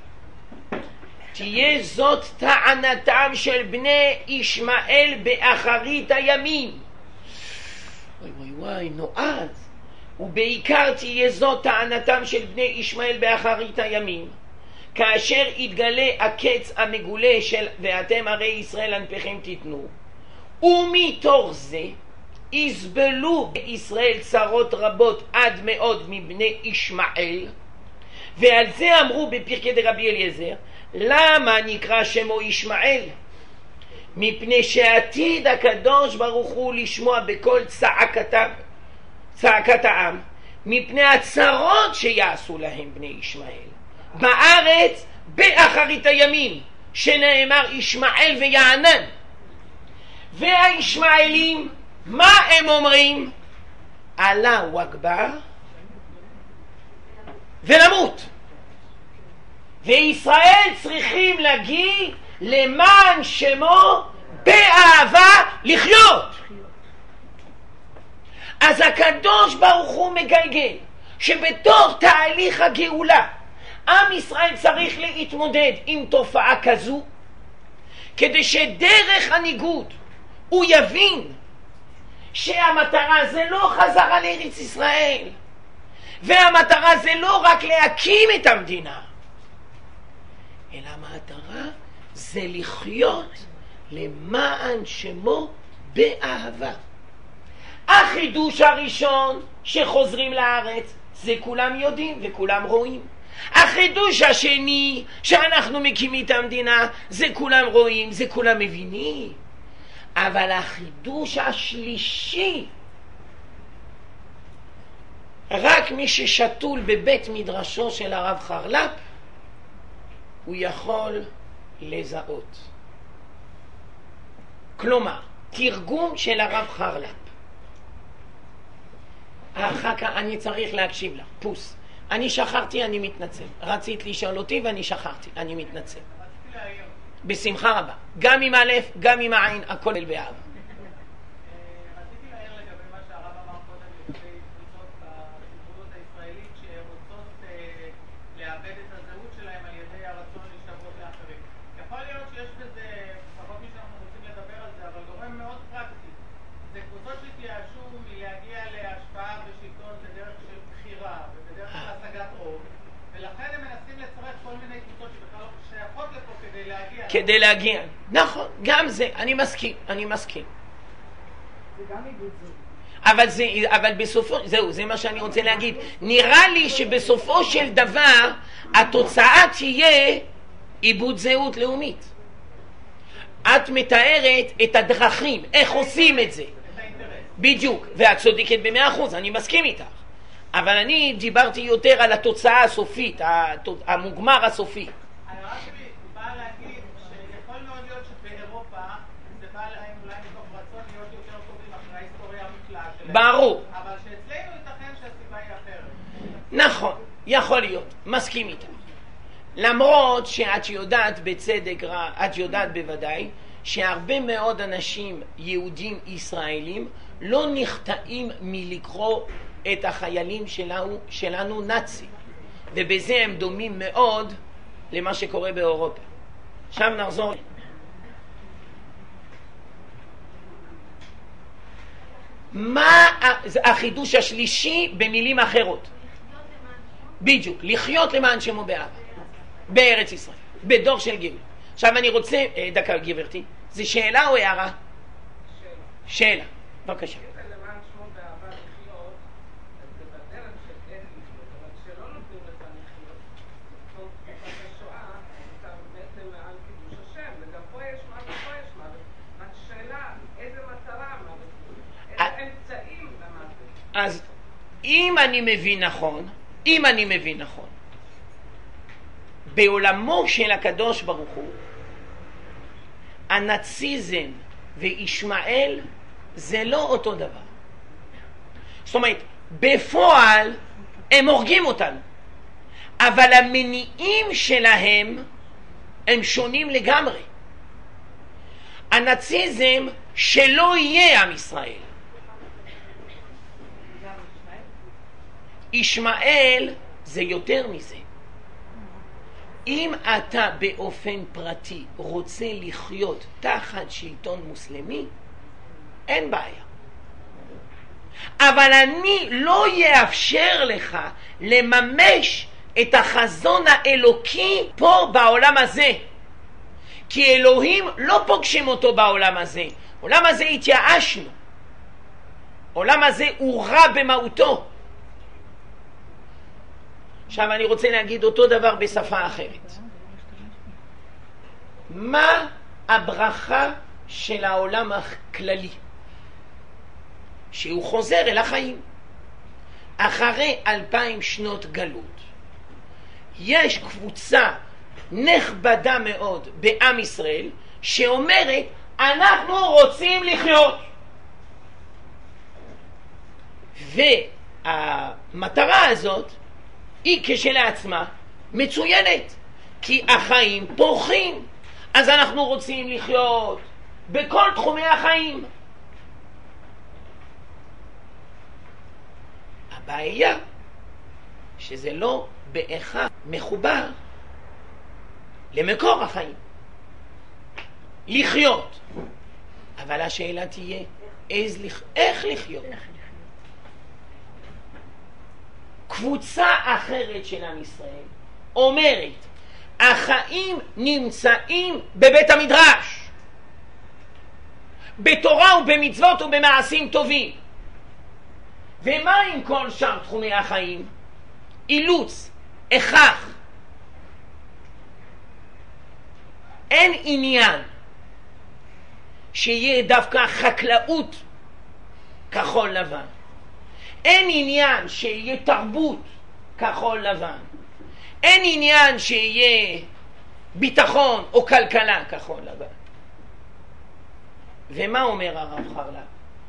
תהיה זאת טענתם של בני ישמעאל באחרית הימים. וואי וואי וואי, נועז. ובעיקר תהיה זאת טענתם של בני ישמעאל באחרית הימים, כאשר יתגלה הקץ המגולה של ואתם הרי ישראל אנפיכם תיתנו, ומתוך זה יסבלו בישראל צרות רבות עד מאוד מבני ישמעאל. ועל זה אמרו בפרקי דרבי אליעזר, למה נקרא שמו ישמעאל? מפני שעתיד הקדוש ברוך הוא לשמוע בכל צעקתם, צעקת העם, מפני הצרות שיעשו להם בני ישמעאל בארץ באחרית הימים, שנאמר ישמעאל ויענן. והישמעאלים מה הם אומרים? אללהו אכבר ולמות. וישראל צריכים להגיד למען שמו באהבה לחיות. אז הקדוש ברוך הוא מגלגל שבתוך תהליך הגאולה עם ישראל צריך להתמודד עם תופעה כזו, כדי שדרך הניגוד הוא יבין שהמטרה זה לא חזרה לארץ ישראל, והמטרה זה לא רק להקים את המדינה, אלא המטרה זה לחיות למען שמו באהבה. החידוש הראשון שחוזרים לארץ זה כולם יודעים וכולם רואים. החידוש השני שאנחנו מקימים את המדינה זה כולם רואים, זה כולם מבינים. אבל החידוש השלישי, רק מי ששתול בבית מדרשו של הרב חרל"פ הוא יכול לזהות. כלומר, תרגום של הרב חרל"פ. אחר כך אני צריך להקשיב לה. פוס. אני שכחתי, אני מתנצל. רצית לשאול אותי ואני שכחתי, אני מתנצל. בשמחה רבה. גם עם א', גם עם העין, הכל אל באהבה. רציתי להעיר לגבי מה שהרב אמר קודם לגבי קבוצות בציבוריות הישראלית שרוצות לאבד את הזהות שלהם על ידי הרצון להשתוות לאחרים. יכול להיות שיש בזה, פחות מי שאנחנו רוצים לדבר על זה, אבל גורם מאוד פרקטי. זה קבוצות שהתייאשו מלהגיע להשפעה ושלטון בדרך של בחירה ובדרך של השגת רוב, ולכן הם מנסים לצרף כדי להגיע. נכון, גם זה, אני מסכים, אני מסכים. זה גם עיבוד זהות. אבל, זה, אבל בסופו, זהו, זה מה שאני רוצה להגיד. נראה לי שבסופו של דבר התוצאה תהיה עיבוד זהות לאומית. את מתארת את הדרכים, איך עושים את זה. בדיוק, ואת צודקת במאה אחוז, אני מסכים איתך. אבל אני דיברתי יותר על התוצאה הסופית, המוגמר הסופי. ההערה שלי באה להגיד שיכול מאוד להיות שבאירופה זה בא להם אולי מתוך רצון להיות יותר טובים אחרי ההיסטוריה המופלאה שלהם. ברור. אבל שאצלנו ייתכן שהסיבה היא אחרת. נכון, יכול להיות, מסכים איתך. למרות שאת יודעת בצדק רע, את יודעת בוודאי, שהרבה מאוד אנשים יהודים ישראלים לא נחטאים מלקרוא את החיילים שלנו, שלנו נאצים, ובזה הם דומים מאוד למה שקורה באירופה. עכשיו נחזור. מה החידוש השלישי במילים אחרות? בדיוק, לחיות למען שמו באהבה בארץ ישראל, בדור של גאולה. עכשיו אני רוצה, דקה גברתי, זה שאלה או הערה? שאלה. שאלה, בבקשה. למען שמו באהבה לחיות, זה בדרך של איך לחיות, אבל שלא נותנים לך לחיות, זאת תקופת השואה, אתה בעצם מעל קידוש השם, וגם פה יש מוות, פה יש מוות. רק שאלה, איזה מטרה המוות? איזה אמצעים למוות? אז אם אני מבין נכון, אם אני מבין נכון, בעולמו של הקדוש ברוך הוא, הנאציזם וישמעאל זה לא אותו דבר. זאת אומרת, בפועל הם הורגים אותנו, אבל המניעים שלהם הם שונים לגמרי. הנאציזם שלא יהיה עם ישראל. ישמעאל זה יותר מזה. אם אתה באופן פרטי רוצה לחיות תחת שלטון מוסלמי, אין בעיה. אבל אני לא יאפשר לך לממש את החזון האלוקי פה בעולם הזה. כי אלוהים לא פוגשים אותו בעולם הזה. עולם הזה התייאשנו. עולם הזה הוא רע במהותו. עכשיו אני רוצה להגיד אותו דבר בשפה אחרת. מה הברכה של העולם הכללי? שהוא חוזר אל החיים. אחרי אלפיים שנות גלות, יש קבוצה נכבדה מאוד בעם ישראל שאומרת, אנחנו רוצים לחיות. והמטרה הזאת היא כשלעצמה מצוינת, כי החיים פורחים, אז אנחנו רוצים לחיות בכל תחומי החיים. הבעיה שזה לא בהכרח מחובר למקור החיים, לחיות. אבל השאלה תהיה איז, איך לחיות. קבוצה אחרת של עם ישראל אומרת, החיים נמצאים בבית המדרש, בתורה ובמצוות ובמעשים טובים. ומה עם כל שאר תחומי החיים? אילוץ, הכרח. אין עניין שיהיה דווקא חקלאות כחול לבן. אין עניין שיהיה תרבות כחול לבן. אין עניין שיהיה ביטחון או כלכלה כחול לבן. ומה אומר הרב חרל"פ?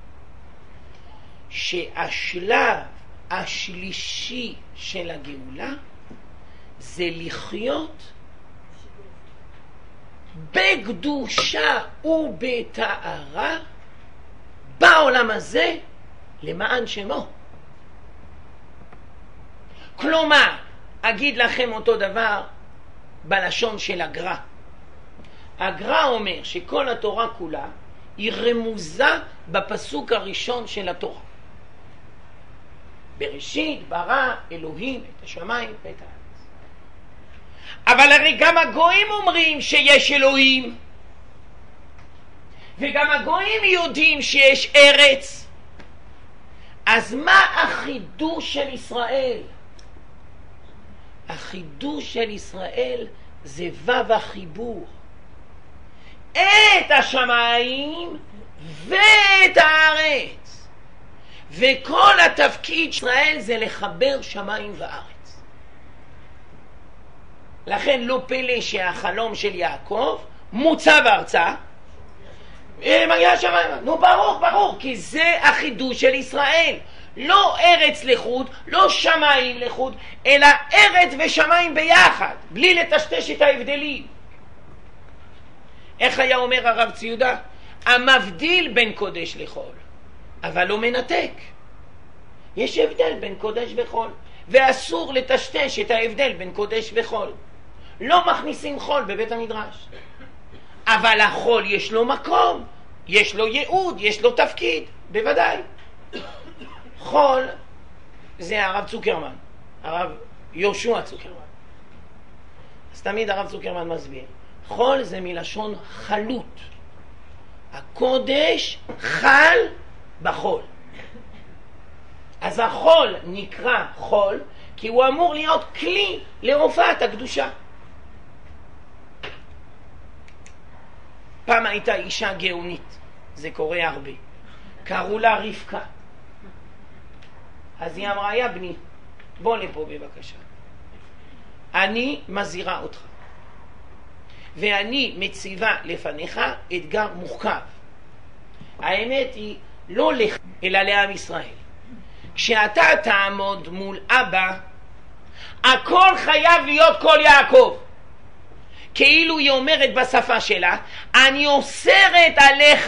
שהשלב השלישי של הגאולה זה לחיות בקדושה ובטהרה בעולם הזה למען שמו. כלומר, אגיד לכם אותו דבר בלשון של הגר"א. הגר"א אומר שכל התורה כולה היא רמוזה בפסוק הראשון של התורה. בראשית ברא אלוהים את השמיים ואת הארץ. אבל הרי גם הגויים אומרים שיש אלוהים, וגם הגויים יודעים שיש ארץ. אז מה החידוש של ישראל? החידוש של ישראל זה וו החיבור, את השמיים ואת הארץ, וכל התפקיד של ישראל זה לחבר שמיים וארץ. לכן לא פלא שהחלום של יעקב מוצב ארצה מגיע שמיים. נו ברור, ברור, כי זה החידוש של ישראל. לא ארץ לחוד, לא שמיים לחוד, אלא ארץ ושמיים ביחד, בלי לטשטש את ההבדלים. איך היה אומר הרב ציודה? המבדיל בין קודש לחול, אבל לא מנתק. יש הבדל בין קודש וחול, ואסור לטשטש את ההבדל בין קודש וחול. לא מכניסים חול בבית המדרש, אבל החול יש לו מקום, יש לו ייעוד, יש לו תפקיד, בוודאי. חול זה הרב צוקרמן, הרב יהושע צוקרמן. אז תמיד הרב צוקרמן מסביר, חול זה מלשון חלות. הקודש חל בחול. אז החול נקרא חול כי הוא אמור להיות כלי להופעת הקדושה. פעם הייתה אישה גאונית, זה קורה הרבה, קראו לה רבקה. אז היא אמרה, יא בני, בוא לפה בבקשה, אני מזהירה אותך, ואני מציבה לפניך אתגר מורכב. האמת היא לא לך אלא לעם ישראל. כשאתה תעמוד מול אבא, הכל חייב להיות כל יעקב. כאילו היא אומרת בשפה שלה, אני אוסרת עליך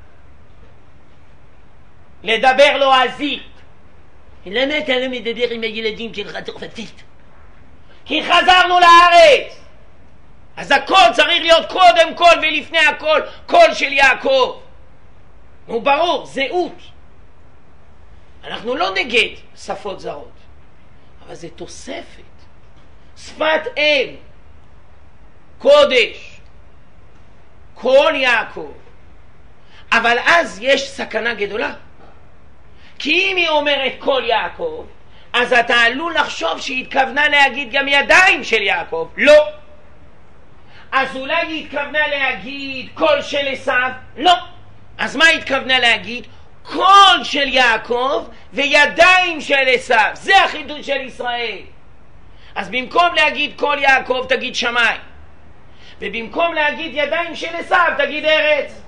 לדבר לו עזית. למה אתה לא מדבר עם הילדים שלך צרפתית? כי חזרנו לארץ. אז הכל צריך להיות קודם כל ולפני הכל קול של יעקב. נו ברור, זהות. אנחנו לא נגד שפות זרות, אבל זה תוספת. שפת אם, קודש, קול יעקב. אבל אז יש סכנה גדולה, כי אם היא אומרת קול יעקב, אז אתה עלול לחשוב שהיא התכוונה להגיד גם ידיים של יעקב. לא. אז אולי היא התכוונה להגיד קול של עשיו? לא. אז מה היא התכוונה להגיד? קול של יעקב וידיים של עשיו. זה החידוש של ישראל. אז במקום להגיד קול יעקב תגיד שמיים, ובמקום להגיד ידיים של עשיו תגיד ארץ.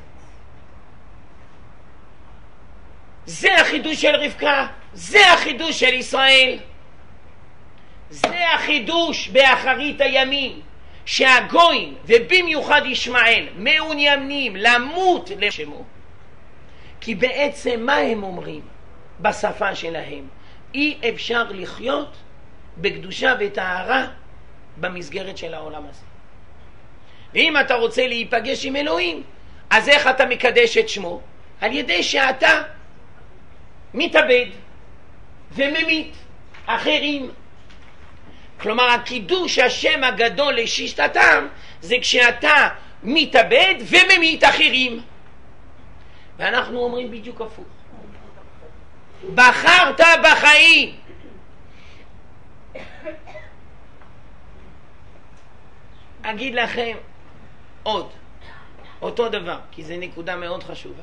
זה החידוש של רבקה, זה החידוש של ישראל. זה החידוש באחרית הימים, שהגויים ובמיוחד ישמעאל מעוניינים למות לשמו. כי בעצם מה הם אומרים בשפה שלהם? אי אפשר לחיות בקדושה וטהרה במסגרת של העולם הזה. ואם אתה רוצה להיפגש עם אלוהים, אז איך אתה מקדש את שמו? על ידי שאתה מתאבד וממית אחרים. כלומר הקידוש השם הגדול לשיטתם זה כשאתה מתאבד וממית אחרים. ואנחנו אומרים בדיוק הפוך. בחרת בחיים. אגיד לכם עוד, אותו דבר, כי זה נקודה מאוד חשובה.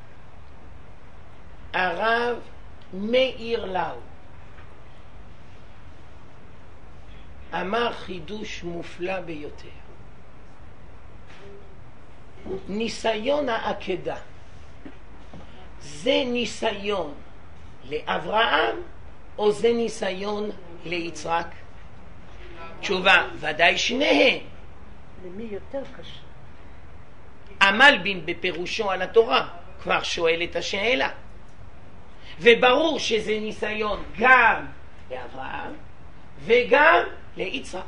הרב מאיר לאו אמר חידוש מופלא ביותר. ניסיון העקדה זה ניסיון לאברהם או זה ניסיון ליצחק? תשובה, ודאי שניהם. למי יותר קשה? המלבין בפירושו על התורה כבר שואל את השאלה, וברור שזה ניסיון גם לאברהם וגם ליצחק.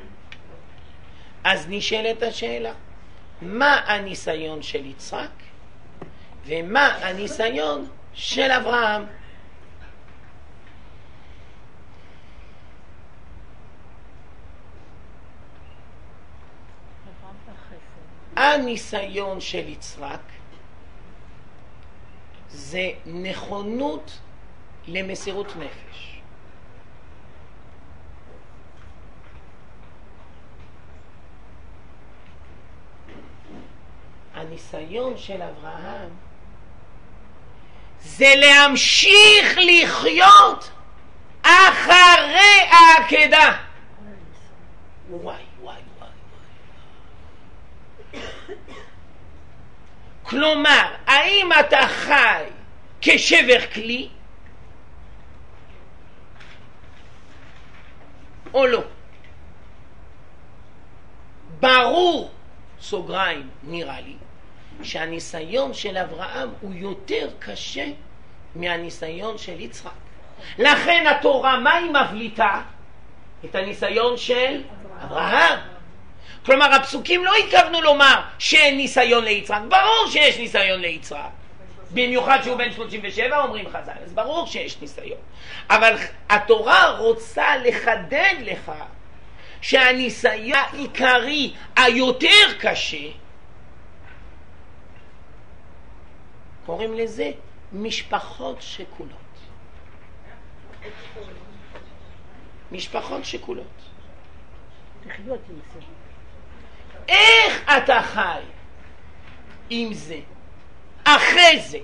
אז נשאלת השאלה, מה הניסיון של יצחק ומה הניסיון של אברהם? הניסיון של יצחק זה נכונות למסירות נפש. הניסיון של אברהם זה להמשיך לחיות אחרי העקדה. וואי וואי וואי וואי. כלומר, האם אתה חי כשבר כלי או לא? ברור, סוגריים, נראה לי שהניסיון של אברהם הוא יותר קשה מהניסיון של יצחק. לכן התורה, מה היא מבליטה? את הניסיון של אברהם. כלומר, הפסוקים לא התכוונו לומר שאין ניסיון ליצחק. ברור שיש ניסיון ליצחק. במיוחד שהוא בן שלושים ושבע, אומרים חז"ל, אז ברור שיש ניסיון. אבל התורה רוצה לחדד לך שהניסיון העיקרי היותר קשה, קוראים לזה משפחות שכולות. משפחות שכולות. לחיות עם זה. איך אתה חי עם זה? אחרי זה.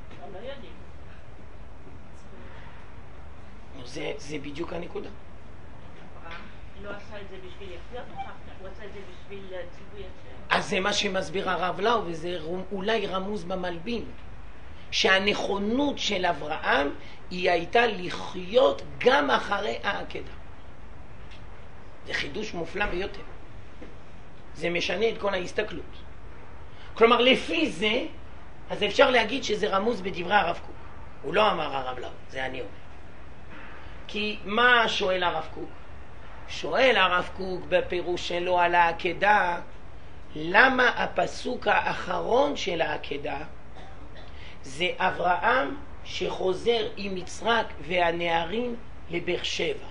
זה, זה בדיוק הנקודה. לא עשה את זה בשביל לחיות, הוא עשה את זה בשביל ציווי השם. אז זה מה שמסביר הרב לאו, וזה אולי רמוז במלבים, שהנכונות של אברהם היא הייתה לחיות גם אחרי העקדה. זה חידוש מופלא ביותר. זה משנה את כל ההסתכלות. כלומר, לפי זה, אז אפשר להגיד שזה רמוז בדברי הרב קוק. הוא לא אמר הרב לאו, זה אני אומר. כי מה שואל הרב קוק? שואל הרב קוק בפירוש שלו על העקדה, למה הפסוק האחרון של העקדה זה אברהם שחוזר עם יצחק והנערים לבאר שבע?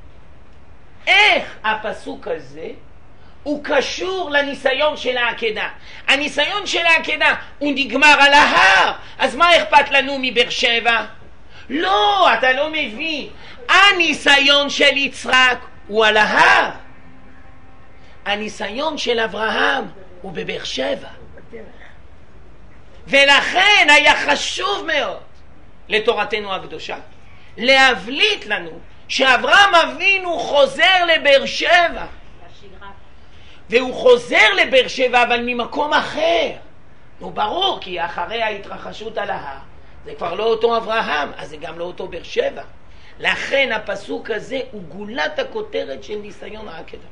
איך הפסוק הזה הוא קשור לניסיון של העקדה? הניסיון של העקדה הוא נגמר על ההר, אז מה אכפת לנו מבאר שבע? לא, אתה לא מבין. הניסיון של יצחק הוא על ההר, הניסיון של אברהם הוא בבאר שבע. ולכן היה חשוב מאוד לתורתנו הקדושה להבליט לנו שאברהם אבינו חוזר לבאר שבע, והוא חוזר לבאר שבע אבל ממקום אחר. נו ברור, כי אחרי ההתרחשות על ההר זה כבר לא אותו אברהם, אז זה גם לא אותו באר שבע. לכן הפסוק הזה הוא גולת הכותרת של ניסיון העקדה.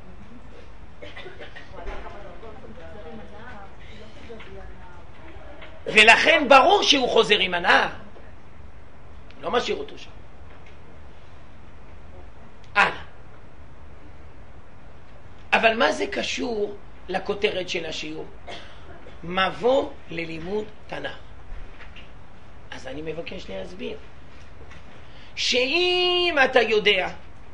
ולכן ברור שהוא חוזר עם הנער, לא משאיר אותו שם. הלאה. אבל מה זה קשור לכותרת של השיעור? מבוא ללימוד תנ"ך. אז אני מבקש להסביר שאם אתה יודע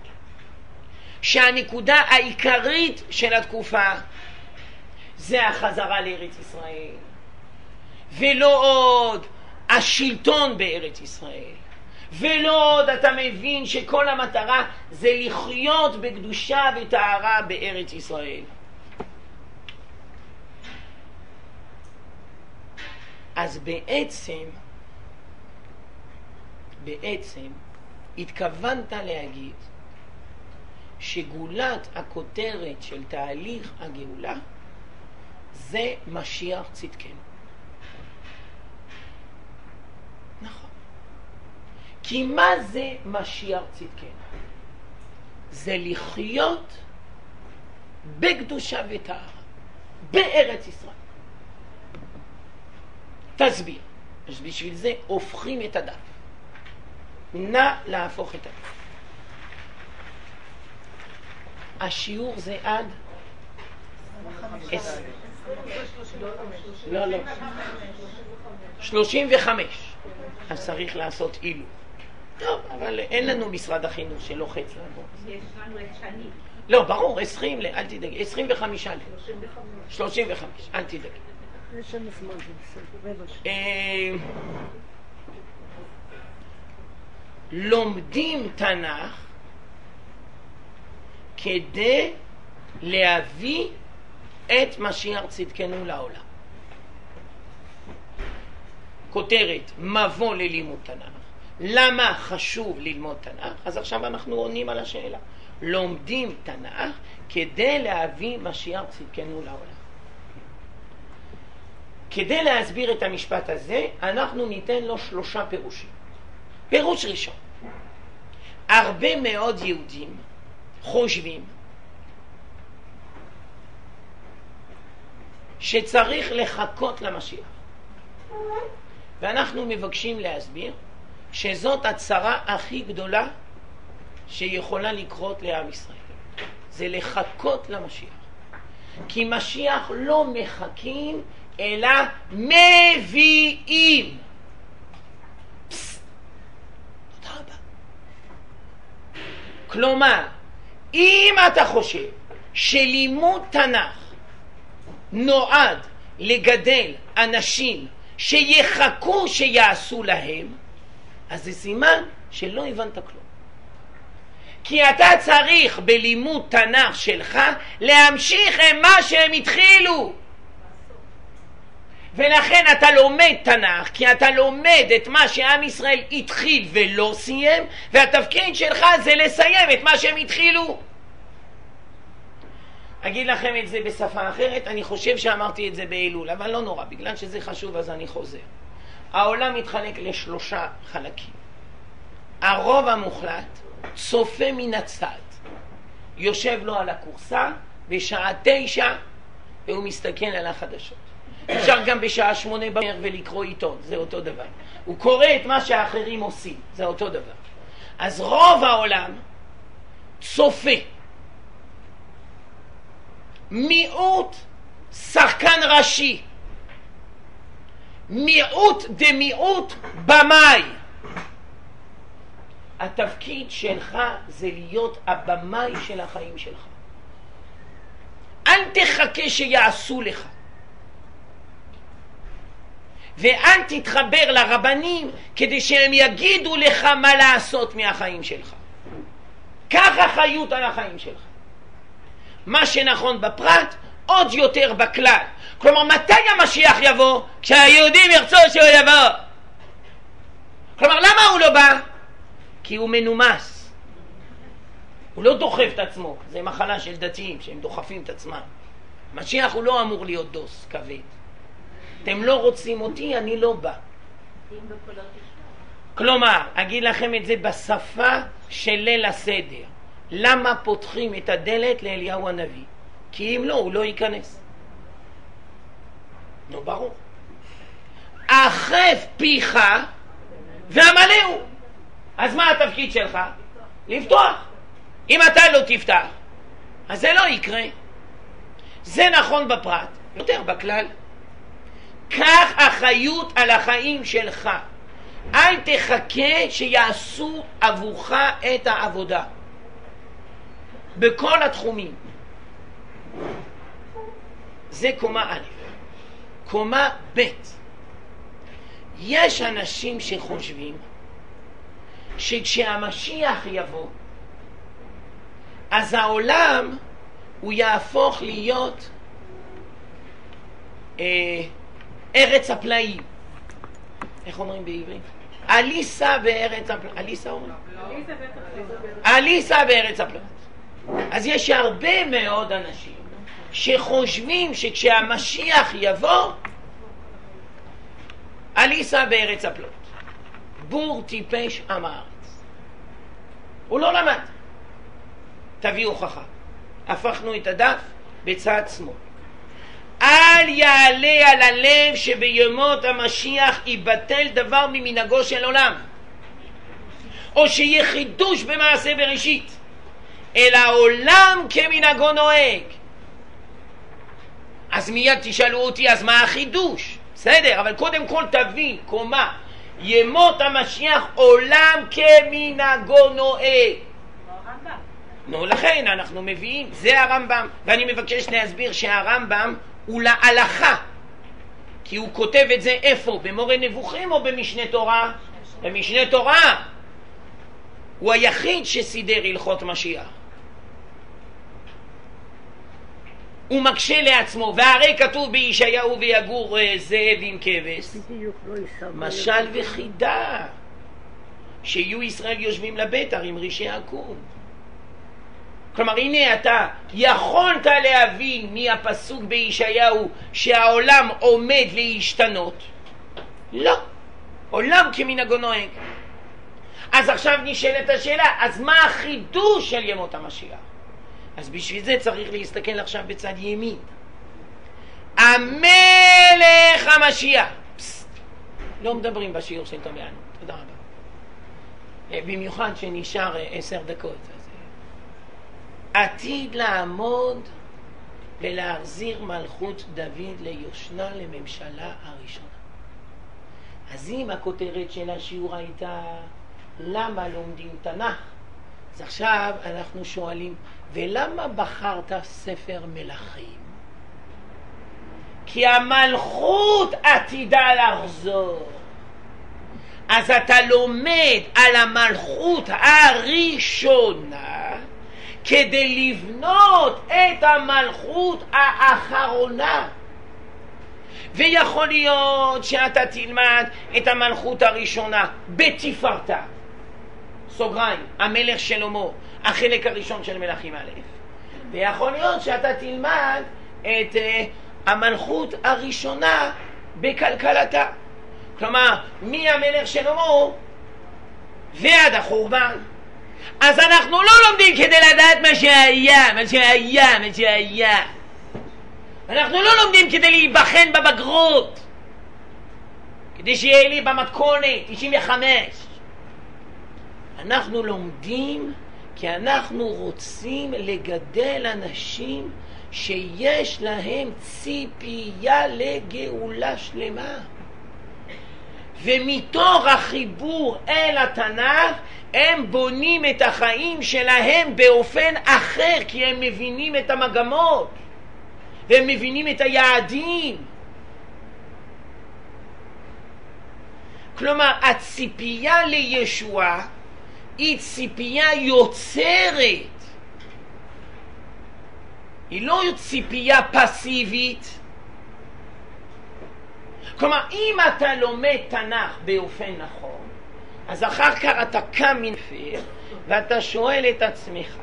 שהנקודה העיקרית של התקופה זה החזרה לארץ ישראל, ולא עוד השלטון בארץ ישראל, ולא עוד אתה מבין שכל המטרה זה לחיות בקדושה וטהרה בארץ ישראל, אז בעצם בעצם התכוונת להגיד שגולת הכותרת של תהליך הגאולה זה משיח צדקנו. נכון. כי מה זה משיח צדקנו? זה לחיות בקדושה וטהרה בארץ ישראל. תסביר. אז בשביל זה הופכים את הדף. נא להפוך את הדף. השיעור זה עד לא לא שלושים וחמש. אז צריך לעשות אילו. טוב, אבל אין לנו משרד החינוך שלוחץ לנו. יש לנו את שני. לא, ברור, עשרים, אל תדאגי, עשרים וחמישה ל... שלושים וחמש, אל תדאגי. זה שם השמאל, זה בסדר, רבע שעה. לומדים תנ"ך כדי להביא את משיח צדקנו לעולם. כותרת, מבוא ללימוד תנ"ך. למה חשוב ללמוד תנ"ך? אז עכשיו אנחנו עונים על השאלה. לומדים תנ"ך כדי להביא משיח צדקנו לעולם. כדי להסביר את המשפט הזה, אנחנו ניתן לו שלושה פירושים. פירוש ראשון, הרבה מאוד יהודים חושבים שצריך לחכות למשיח. ואנחנו מבקשים להסביר שזאת הצרה הכי גדולה שיכולה לקרות לעם ישראל. זה לחכות למשיח. כי משיח לא מחכים, אלא מביאים. פסט. תודה רבה. כלומר, אם אתה חושב שלימוד תנ"ך נועד לגדל אנשים שיחכו שיעשו להם, אז זה סימן שלא הבנת כלום. כי אתה צריך בלימוד תנ"ך שלך להמשיך עם מה שהם התחילו. ולכן אתה לומד תנ"ך, כי אתה לומד את מה שעם ישראל התחיל ולא סיים, והתפקיד שלך זה לסיים את מה שהם התחילו. אגיד לכם את זה בשפה אחרת, אני חושב שאמרתי את זה באלול, אבל לא נורא, בגלל שזה חשוב אז אני חוזר. העולם מתחלק לשלושה חלקים. הרוב המוחלט צופה מן הצד, יושב לו על הקורסה בשעה תשע והוא מסתכל על החדשות. אפשר גם בשעה שמונה בערב ולקרוא עיתון, זה אותו דבר. הוא קורא את מה שהאחרים עושים, זה אותו דבר. אז רוב העולם צופה. מיעוט שחקן ראשי, מיעוט דמיעוט במאי. התפקיד שלך זה להיות הבמאי של החיים שלך. אל תחכה שיעשו לך, ואל תתחבר לרבנים כדי שהם יגידו לך מה לעשות מהחיים שלך. קח אחריות על החיים שלך. מה שנכון בפרט, עוד יותר בכלל. כלומר, מתי המשיח יבוא? כשהיהודים ירצו שהוא יבוא. כלומר, למה הוא לא בא? כי הוא מנומס. הוא לא דוחף את עצמו. זה מחלה של דתיים שהם דוחפים את עצמם. משיח הוא לא אמור להיות דוס כבד. אתם לא רוצים אותי, אני לא בא. כלומר, אגיד לכם את זה בשפה של ליל הסדר. למה פותחים את הדלת לאליהו הנביא? כי אם לא, הוא לא ייכנס. לא ברור. אכף פיך והמלא הוא. אז מה התפקיד שלך? לפתוח. אם אתה לא תפתח, אז זה לא יקרה. זה נכון בפרט, יותר בכלל. קח אחריות על החיים שלך. אל תחכה שיעשו עבורך את העבודה. בכל התחומים. זה קומה א'. קומה ב'. יש אנשים שחושבים שכשהמשיח יבוא, אז העולם הוא יהפוך להיות אה, ארץ הפלאים. איך אומרים בעברית? אליסה בארץ הפלאים. אליסה אומרים? אליסה בארץ הפלאים. אז יש הרבה מאוד אנשים שחושבים שכשהמשיח יבוא, אליסה בארץ הפלאות. בור טיפש עם הארץ. הוא לא למד. תביא הוכחה. הפכנו את הדף בצד שמאל. אל יעלה על הלב שבימות המשיח יבטל דבר ממנהגו של עולם, או שיהיה חידוש במעשה בראשית, אלא העולם כמנהגו נוהג. אז מיד תשאלו אותי, אז מה החידוש? בסדר, אבל קודם כל תבין, קומה, ימות המשיח עולם כמנהגו נוהג. נו, לכן אנחנו מביאים, זה הרמב"ם, ואני מבקש להסביר שהרמב"ם הוא להלכה, כי הוא כותב את זה איפה? במורה נבוכים או במשנה תורה? במשנה תורה. הוא היחיד שסידר הלכות משיח. הוא מקשה לעצמו, והרי כתוב בישעיהו ויגור זאב עם כבש, משל וחידה, שיהיו ישראל יושבים לביתר עם רישי עקום. כלומר, הנה אתה יכולת להבין מהפסוק בישעיהו שהעולם עומד להשתנות. לא, עולם כמנהגו נוהג. אז עכשיו נשאלת השאלה, אז מה החידוש של ימות המשיח? אז בשביל זה צריך להסתכל עכשיו בצד ימין. המלך המשיח. פסט. לא מדברים בשיעור של תומענו. תודה רבה. במיוחד שנשאר עשר דקות. עתיד לעמוד ולהחזיר מלכות דוד ליושנה לממשלה הראשונה. אז אם הכותרת של השיעור הייתה למה לומדים תנ"ך, אז עכשיו אנחנו שואלים, ולמה בחרת ספר מלכים? כי המלכות עתידה לחזור. אז אתה לומד על המלכות הראשונה כדי לבנות את המלכות האחרונה. ויכול להיות שאתה תלמד את המלכות הראשונה בתפארתה, סוגריים, המלך שלמה, החלק הראשון של מלכים א', ויכול להיות שאתה תלמד את uh, המלכות הראשונה בכלכלתה, כלומר מהמלך שלמה ועד החורבן. אז אנחנו לא לומדים כדי לדעת מה שהיה, מה שהיה, מה שהיה. אנחנו לא לומדים כדי להיבחן בבגרות, כדי שיהיה לי במתכונת תשעים וחמש. אנחנו לומדים כי אנחנו רוצים לגדל אנשים שיש להם ציפייה לגאולה שלמה. ומתוך החיבור אל התנ"ך הם בונים את החיים שלהם באופן אחר, כי הם מבינים את המגמות והם מבינים את היעדים. כלומר, הציפייה לישועה היא ציפייה יוצרת, היא לא ציפייה פסיבית. כלומר, אם אתה לומד תנ"ך באופן נכון, אז אחר כך אתה קם מנפיר ואתה שואל את עצמך,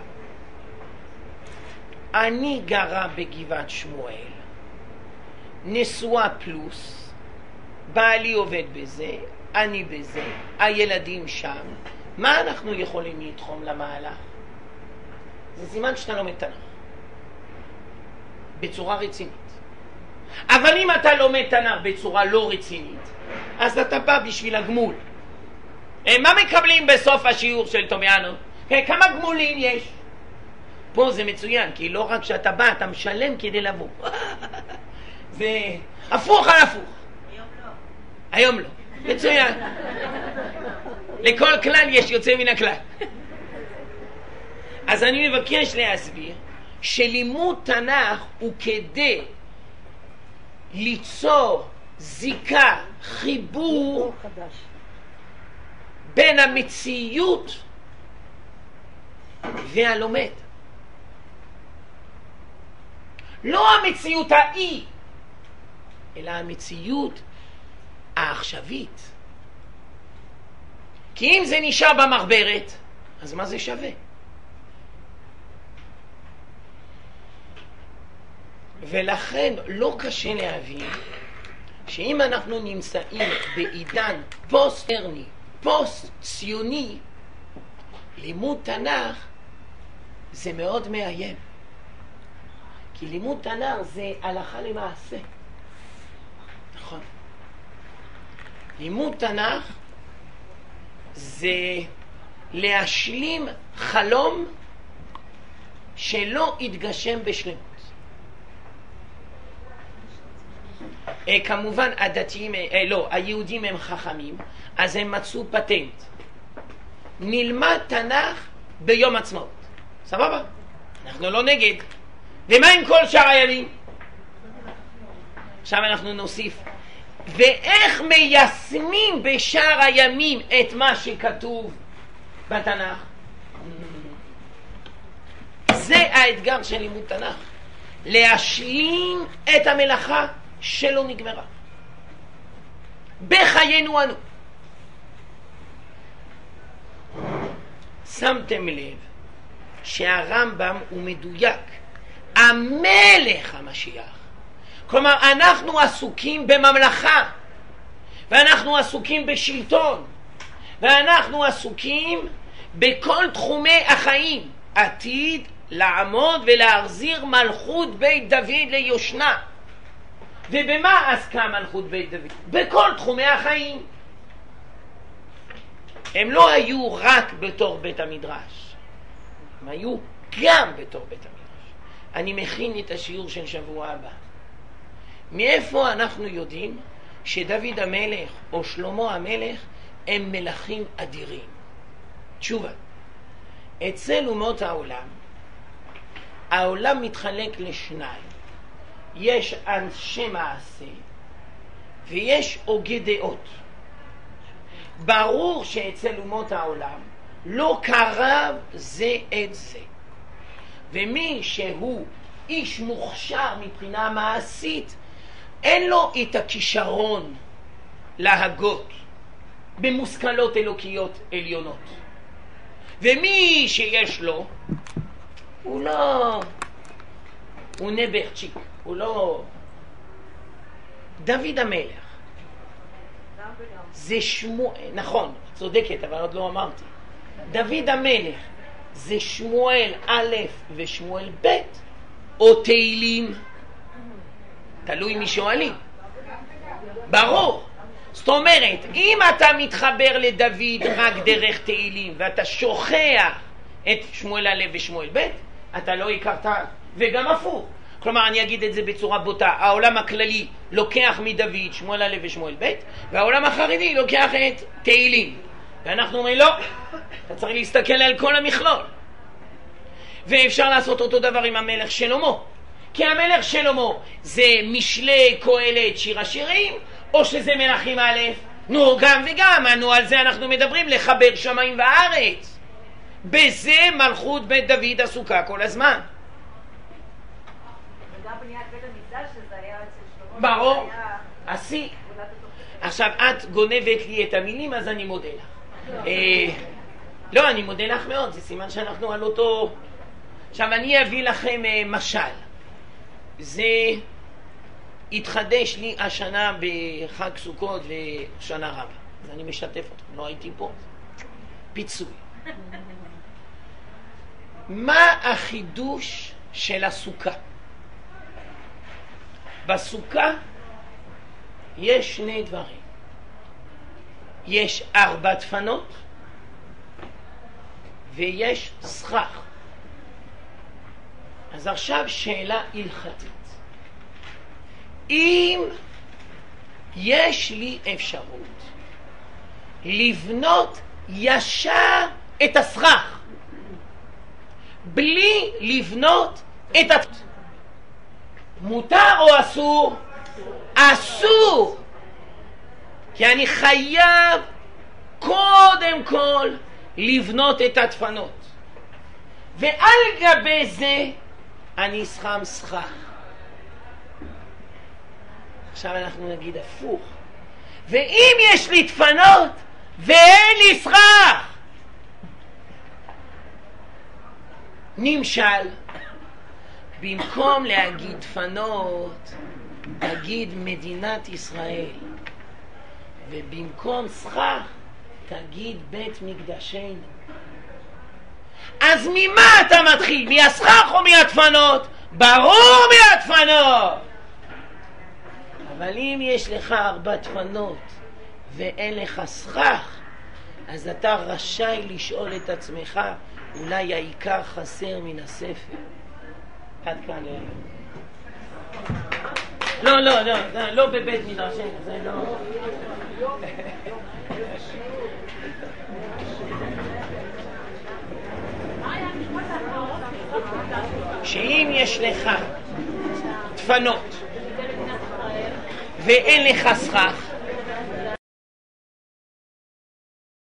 אני גרה בגבעת שמואל, נשואה פלוס, בעלי עובד בזה, אני בזה, הילדים שם, מה אנחנו יכולים לתחום למהלך? זה סימן שאתה לומד תנ"ך בצורה רצינית. אבל אם אתה לומד תנ"ך בצורה לא רצינית, אז אתה בא בשביל הגמול. מה מקבלים בסוף השיעור של תומענו? כמה גמולים יש? פה זה מצוין, כי לא רק שאתה בא, אתה משלם כדי לבוא. זה הפוך על הפוך. היום לא. היום לא. מצוין. לכל כלל יש יוצא מן הכלל. אז אני מבקש להסביר שלימוד תנ"ך הוא כדי ליצור זיקה, חיבור בין המציאות והלומד. לא המציאות האי, אלא המציאות העכשווית. כי אם זה נשאר במחברת, אז מה זה שווה? ולכן לא קשה להבין שאם אנחנו נמצאים בעידן פוסט-מודרני, פוסט-ציוני, לימוד תנ"ך זה מאוד מאיים. כי לימוד תנ"ך זה הלכה למעשה. נכון. לימוד תנ"ך זה להשלים חלום שלא יתגשם בשלמות. אה, כמובן הדתיים, אה, לא, היהודים הם חכמים, אז הם מצאו פטנט. נלמד תנ"ך ביום עצמאות. סבבה, אנחנו לא נגד. ומה עם כל שאר הימים? עכשיו אנחנו נוסיף, ואיך מיישמים בשאר הימים את מה שכתוב בתנ"ך? זה האתגר של לימוד תנ"ך, להשלים את המלאכה שלא נגמרה בחיינו אנו. שמתם לב שהרמב"ם הוא מדויק, המלך המשיח. כלומר, אנחנו עסוקים בממלכה, ואנחנו עסוקים בשלטון, ואנחנו עסוקים בכל תחומי החיים, עתיד לעמוד ולהחזיר מלכות בית דוד ליושנה. ובמה עסקה מלכות בית דוד? בכל תחומי החיים. הם לא היו רק בתור בית המדרש, הם היו גם בתור בית המדרש. אני מכין את השיעור של שבוע הבא. מאיפה אנחנו יודעים שדוד המלך או שלמה המלך הם מלכים אדירים? תשובה, אצל אומות העולם, העולם מתחלק לשניים. יש אנשי מעשה ויש הוגי דעות. ברור שאצל אומות העולם לא קרב זה את זה, ומי שהוא איש מוכשר מבחינה מעשית אין לו את הכישרון להגות במושכלות אלוקיות עליונות, ומי שיש לו הוא לא, הוא נברצ'יק, הוא לא. דוד המלך זה שמואל, נכון, צודקת, אבל עוד לא אמרתי. דוד המלך זה שמואל א' ושמואל ב' או תהילים, תלוי מי שואלים. ברור. זאת אומרת, אם אתה מתחבר לדוד רק דרך תהילים ואתה שוכח את שמואל א' ושמואל ב', אתה לא הכרת, וגם הפוך. כלומר, אני אגיד את זה בצורה בוטה, העולם הכללי לוקח מדוד שמואל א' ושמואל ב', והעולם החרדי לוקח את תהילים. ואנחנו אומרים, לא, אתה צריך להסתכל על כל המכלול. ואפשר לעשות אותו דבר עם המלך שלמה. כי המלך שלמה זה משלי קהלת שיר השירים, או שזה מלכים א'? נו, גם וגם, נו, על זה אנחנו מדברים, לחבר שמיים וארץ. בזה מלכות בית דוד עסוקה כל הזמן. וגם בניית בית המקדש שזה היה אצל שלמה. ברור, עשי. עכשיו, את גונבת לי את המילים, אז אני מודה לך. לא, אני מודה לך מאוד, זה סימן שאנחנו על אותו. עכשיו, אני אביא לכם משל. זה התחדש לי השנה בחג סוכות ושנה רבה, אז אני משתף אתכם, לא הייתי פה. פיצוי. מה החידוש של הסוכה? בסוכה יש שני דברים. יש ארבע דפנות ויש סכך. אז עכשיו שאלה הלכתית. אם יש לי אפשרות לבנות ישר את הסכך בלי לבנות את הת... מותר או אסור? אסור. כי אני חייב קודם כל לבנות את הדפנות, ועל גבי זה אני אסחם סכך. עכשיו אנחנו נגיד הפוך. ואם יש לי דפנות ואין לי סכך, נמשל, במקום להגיד דפנות תגיד מדינת ישראל, ובמקום סכך תגיד בית מקדשנו. אז ממה אתה מתחיל? מהסכך או מהדפנות? ברור מהדפנות. אבל אם יש לך ארבע דפנות ואין לך סכך, אז אתה רשאי לשאול את עצמך, אולי העיקר חסר מן הספר. עד כאן. לא, לא, לא, לא, לא בבית מדרשנו, זה לא. מה היה משפט האחרון? שאם יש לך דפנות ואין לך סכך,